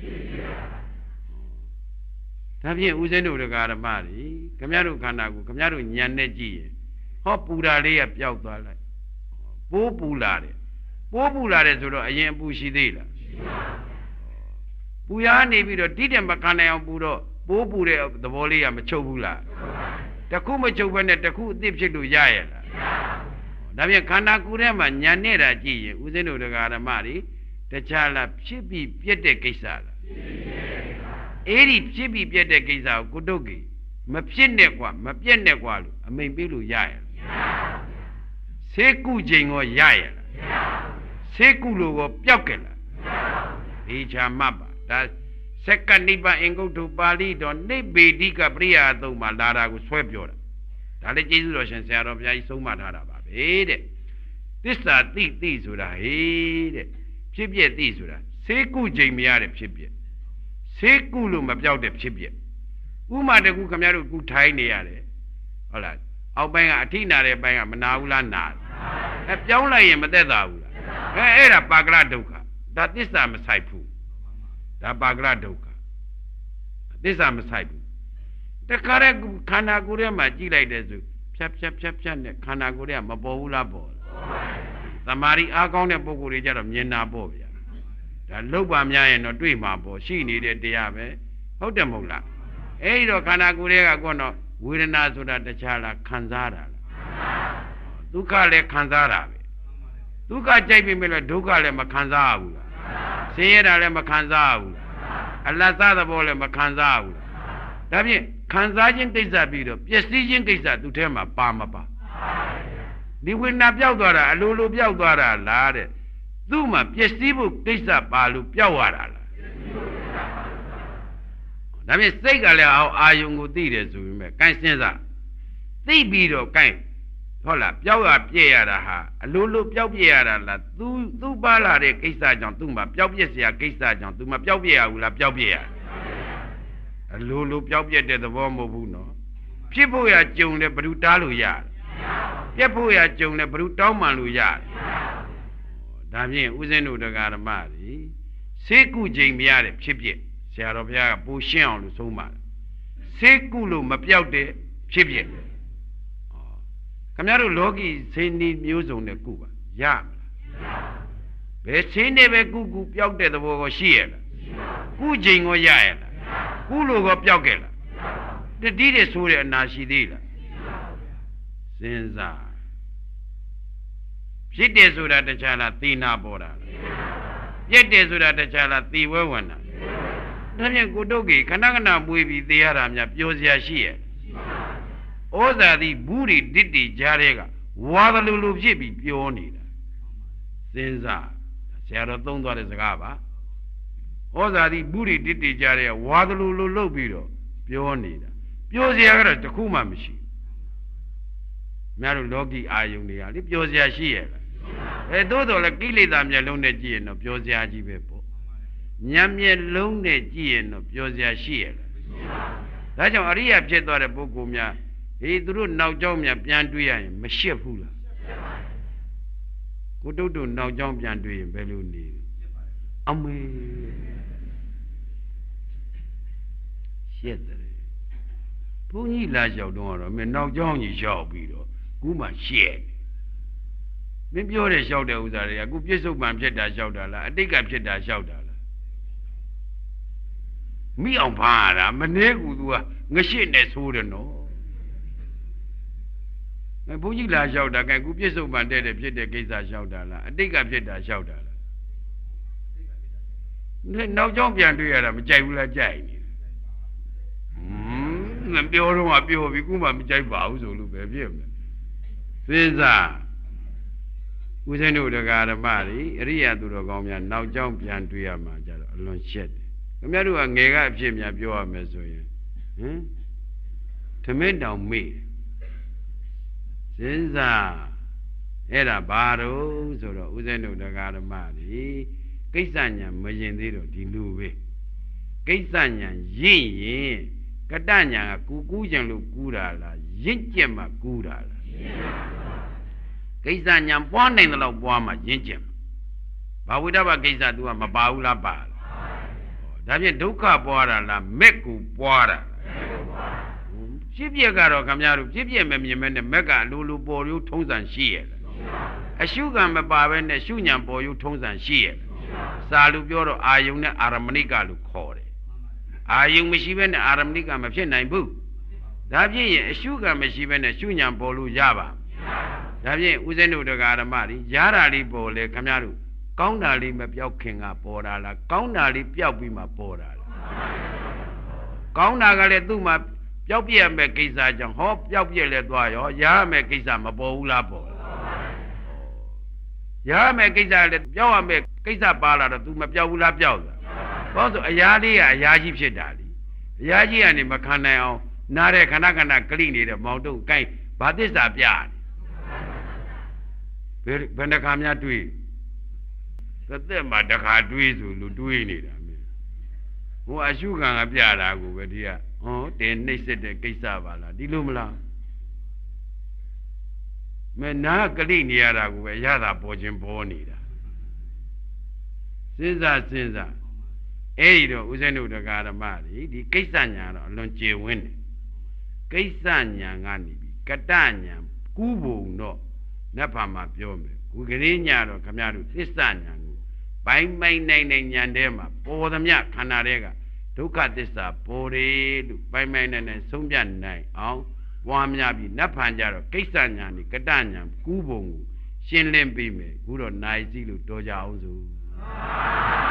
ဒါဖြင့်ဥစဉ်တို့တရားဓမ္မတွေခင်ဗျားတို့ခန္ဓာကိုယ်ခင်ဗျားတို့ဉာဏ်နဲ့ကြည့်ရင်ဟောပူတာလေးကပျောက်သွားလိုက်ပိုးပူလာတယ်ဆိုတော့အရင်အပူရှိသေးလားပူရနေပြီးတော့တိတယ်မခံနိုင်အောင်ပူတော့ပိုးပူတဲ့သဘောလေးကမချုပ်ဘူးလားတခုမချုပ်ဘဲနဲ့တခုအသစ်ဖြစ်လို့ရရဲ့လားဒါပြန်ခန္ဓာကိုယ်ထဲမှာညံနေတာကြည့်ရင်ဦးဇင်းတို့တရားဓမ္မတွေတခြားလားဖြစ်ပြီးပြက်တဲ့ကိစ္စလားအဲ့ဒီဖြစ်ပြီးပြက်တဲ့ကိစ္စကိုကုတုတ်ကြီးမဖြစ်နဲ့ကွာမပြက်နဲ့ကွာလို့အမိန်ပေးလို့ရရဲ့ဆေးကုချိန်ကိုရရဲ့လားဆေးကုလို့ကိုပျောက်ကြလားဒီချာမှတ်ပါဒါစက္ကနိဗ္ဗာန်အင်္ဂုတ္တပါဠိတော်နိဗ္ဗေဒိကပရိယာသုံးမှာလာတာကိုဆွဲပြောတာဒါလည်းကျေးဇူးတော်ရှင်ဆရာတော်ဘုရားကြီးဆုံးမထားတာပါပဲတဲ့သစ္စာသိဆိုတာဟေးတဲ့ဖြစ်ပြသိဆိုတာဆေးကုချိန်မရတဲ့ဖြစ်ပြဆေးကုလို့မပြောက်တဲ့ဖြစ်ပြဥမာတကူခင်ဗျားတို့ကုထိုင်းနေရတယ်ဟုတ်လားအောက်ပိုင်းကအထိနာတဲ့ပိုင်းကမနာဘူးလားနာပြောင်းလိုက်ရင်မသက်သာဘူးလားအဲ့ဒါပါကရဒုက္ခဒါသစ္စာမဆိုင်ဘူးဒါပါကရဒုက္ခသစ္စာမဆိုင်ဘူးတခါတည်းခန္ဓာကိုယ်ထဲမှာကြည့်လိုက်တဲ့ဆိုဖြတ်နဲ့ခန္ဓာကိုယ်ထဲကမပေါ်ဘူးလားပေါ်သမာဓိအားကောင်းတဲ့ပုဂ္ဂိုလ်တွေကြတော့မြင်တာပေါ့ဗျာဒါလောက်ပါများရင်တော့တွေ့မှာပေါ့ရှိနေတဲ့တရားပဲဟုတ်တယ်မဟုတ်လားအဲ့ဒီတော့ခန္ဓာကိုယ်ထဲကကောတော့ဝေဒနာဆိုတာတခြားလားခံစားတာလားဒုက္ခလည်းခံစားတာပဲဒုက္ခကြိုက်ပြီမဲ့လည်းဒုက္ခလည်းမခံစားဘူးလားဆင်းရဲတာလည်းမခံစားဘူးလားအလတ်စားသဘောလည်းမခံစားဘူးလားဒါဖြင့်ခံစားခြင်းကိစ္စပြီးတော့ပျက်စီးခြင်းကိစ္စသူထဲမှာပါမပါဒီဝိညာဉ်ပျောက်သွားတာအလိုလိုပျောက်သွားတာလားတဲ့သူ့မှာပျက်စီးဖို့ကိစ္စပါလို့ပျောက်ရတာလားဒါဖြင့်စိတ်ကလည်းအာယုံကိုသိတယ်ဆိုပေမဲ့ကိုင်းစဉ်းစားသိပြီးတော့ကိုင်းဟုတ်လားပျောက်ရပြည့်ရတာဟာအလိုလိုပျောက်ပြည့်ရတာလားသူပါလာတဲ့ကိစ္စကြောင့်သူ့မှာပျောက်ပြည့်เสียကိစ္စကြောင့်သူမှာပျောက်ပြည့်ရဘူးလားပျောက်ပြည့်ရအလိုလိုပျောက်ပြည့်တဲ့သဘောမဟုတ်ဘူးနော်ဖြစ်ဖို့ရကြုံတယ်ဘယ်သူတားလို့ရတယ်ပြက်ဖို့ရကြုံတယ်ဘယ်သူတောင်းမှန်လို့ရတယ်ဒါဖြင့်ဥစဉ်တို့တရားဓမ္မတွေဆေးကုချိန်မရတဲ့ဖြစ်ဖြစ်ဆရာတော်ဘုရားကပူရှင်းအောင်လို့ဆုံးပါတယ်ဆေးကုလို့မပြောက်တဲ့ဖြစ်ဖြစ်ခင်ဗျားတို့လောကီဆေးနည်းမျိုးစုံနဲ့ကုပါရမလားဘယ်ဆေးနဲ့ပဲကုပျောက်တဲ့သဘောကိုရှိရလားကုချိန်ကိုရရလားကုလို့ကိုပျောက်ခဲ့လားတတိတဲ့ဆိုတဲ့အနာရှိသေးလားစဉ်းစားဖြစ်တယ်ဆိုတာတခြားလားသေနာပေါ်တာလားပြက်တယ်ဆိုတာတခြားလားသေဝဲဝင်တာဒါဖြင့်ကိုတုတ်ကြီးခဏခဏမွေးပြီးသေရတာများပျော်စရာရှိရဲ့ဩဇာတိဘူးတွေတစ်တီကြားတဲ့ကဝါသလူလူဖြစ်ပြီးပြောနေတာစဉ်းစားဆရာတော်သုံးသွားတဲ့စကားပါဩဇာတိဘူးတွေတစ်တီကြားတဲ့ကဝါသလူလူလှုပ်ပြီးတော့ပြောနေတာပြောစရာကတော့တခုမှမရှိများတို့လောကီအာယုန်တွေကလေပြောစရာရှိရဲ့လားသို့တော်လည်းကိလေသာမျက်လုံးနဲ့ကြည့်ရင်တော့ပြောစရာကြီးပဲပေါ့ညံမျက်လုံးနဲ့ကြည့်ရင်တော့ပြောစရာရှိရလားဒါကြောင့်အရိယာဖြစ်သွားတဲ့ပုဂ္ဂိုလ်များဟေးသူတို့နောက်ကျောင်းများပြန်တွေ့ရရင်မရှက်ဘူးလားကိုတုတ်တုတ်နောက်ကျောင်းပြန်တွေ့ရင်ဘယ်လိုနေအမေရှက်တယ်ဘုန်းကြီးလာလျှောက်တော့မင်းနောက်ကျောင်းကြီးလျှောက်ပြီးတော့ခုမှရှက်မင်းပြောတဲ့လျှောက်တဲ့ဥစ္စာတွေကခုပြစ္ဆုတ်ပံဖြစ်တာလျှောက်တာလားအတိတ်ကဖြစ်တာလျှောက်တာလားမိအောင်ဖားရတာမနေကူသူကငရှိနဲ့ဆိုးတယ်နော်ဘုန်းကြီးလာလျှောက်တာကဲခုပြစ္ဆုတ်ပံတဲ့ဖြစ်တဲ့ကိစ္စလျှောက်တာလားအတိတ်ကဖြစ်တာလျှောက်တာလားနောက်ကျောင်းပြန်တွေ့ရတာမကြိုက်ဘူးလားကြိုက်နေမပြောတော့မှပြောပြီးခုမှမကြိုက်ပါဘူးဆိုလို့ပဲဖြစ်မလဲစဉ်းစားဦးဇင်းတို့တရားဓမ္မတွေအရိယာသူတော်ကောင်းများနောက်ကျောင်းပြန်တွေ့ရမှာကြတော့အလွန်ရှက်တယ်ခင်ဗျားတို့ကငယ်ကအဖြစ်များပြောရမယ်ဆိုရင်သမင်းတောင်မေ့စဉ်းစားအဲ့ဒါဘာတော့ဆိုတော့ဦးဇင်းတို့တရားဓမ္မတွေကိစ္စညာမရင်သေးတော့ဒီလူပဲကိစ္စညာရင့်ရင်ကတညာကကူးကြံလို့ကူးတာလားရင့်ကျက်မှကူးတာလားကိစ္စညာပွားနိုင်တဲ့လောက်ပွားမှရင့်ကျက်ဘာဝိတ္တဘကိစ္စ तू ကမပါဘူးလားပါလားဒါဖြင့်ဒုက္ခပွားတာလားမက်ကူပွားတာဖြစ်ပြကတော့ခင်ဗျားတို့ဖြစ်ပြမမြင်မဲနဲ့မက်ကအလိုလိုပေါ်ရိုးထုံးစံရှိရဲ့အရှုကံမပါဘဲနဲ့ရှုညာပေါ်ရိုးထုံးစံရှိရဲ့စာလူပြောတော့အာယုံနဲ့အာရမဏိကလို့ခေါ်တယ်အာယုံမရှိဘဲနဲ့အာရမဏိကမဖြစ်နိုင်ဘူးဒါဖြင့်ရင်အရှုကံမရှိဘဲနဲ့ရှုညာပေါ်လို့ရပါဒါဖြင့်ဦးဇင်းတို့တရားဓမ္မတွေရတာလေးပေါ်လေခင်ဗျားတို့ကောင်းတာလေးမပြောက်ခင်ကပေါ်တာလားကောင်းတာလေးပျောက်ပြီးမှပေါ်တာလားကောင်းတာကလည်းသူ့မှာပျောက်ပြက်မဲ့ကိစ္စကြောင့်ဟောပျောက်ပြက်လဲသွားရောရရမဲ့ကိစ္စမပေါ်ဘူးလားပေါ်ရရမဲ့ကိစ္စလည်းပျောက်ရမဲ့ကိစ္စပါလာတော့ तू မပျောက်ဘူးလားပျောက်လားဘာလို့ဆိုအရာလေးကအရာကြီးဖြစ်တာလေအရာကြီးကနေမခံနိုင်အောင်နားတဲ့ခဏခဏကလိနေတဲ့မောင်တုံးကိုင်းဘာသစ္စာပြနေဘယ်နှခါများတွေးသက်မှာတခါတွေးဆိုလို့တွေးနေတာမင်းဟိုအရှုခံကပြတာကိုပဲဒီကဟောတင်နှိမ့်စစ်တဲ့ကိစ္စပါလားဒီလိုမလားမနာကလိနေရတာကိုပဲရတာပေါ်ခြင်းပေါ်နေတာစဉ်းစားအဲ့ဒီတော့ဦးဇင်းတို့တရားဓမ္မတွေဒီကိစ္စညာတော့အလွန်ကျေဝန်းတယ်ကိစ္စညာကနေပြီးကတညာကူးပုံတော့နတ်ဘာမှာပြောမယ်ခုကလေးညာတော့ခမရတို့သစ္စာညာကိုပိုင်းနိုင်ညာထဲမှာပေါ်သမျှခန္ဓာတွေကဒုက္ခသစ္စာပေါ်တယ်လို့ပိုင်းနိုင်ဆုံးဖြတ်နိုင်အောင်ပွားများပြီးနတ်ဖန်ကြတော့ကိစ္စညာနေကတညာကူးပုံကိုရှင်းလင်းပြီးမယ်ခုတော့နိုင်စီလို့တော်ကြအောင်စို့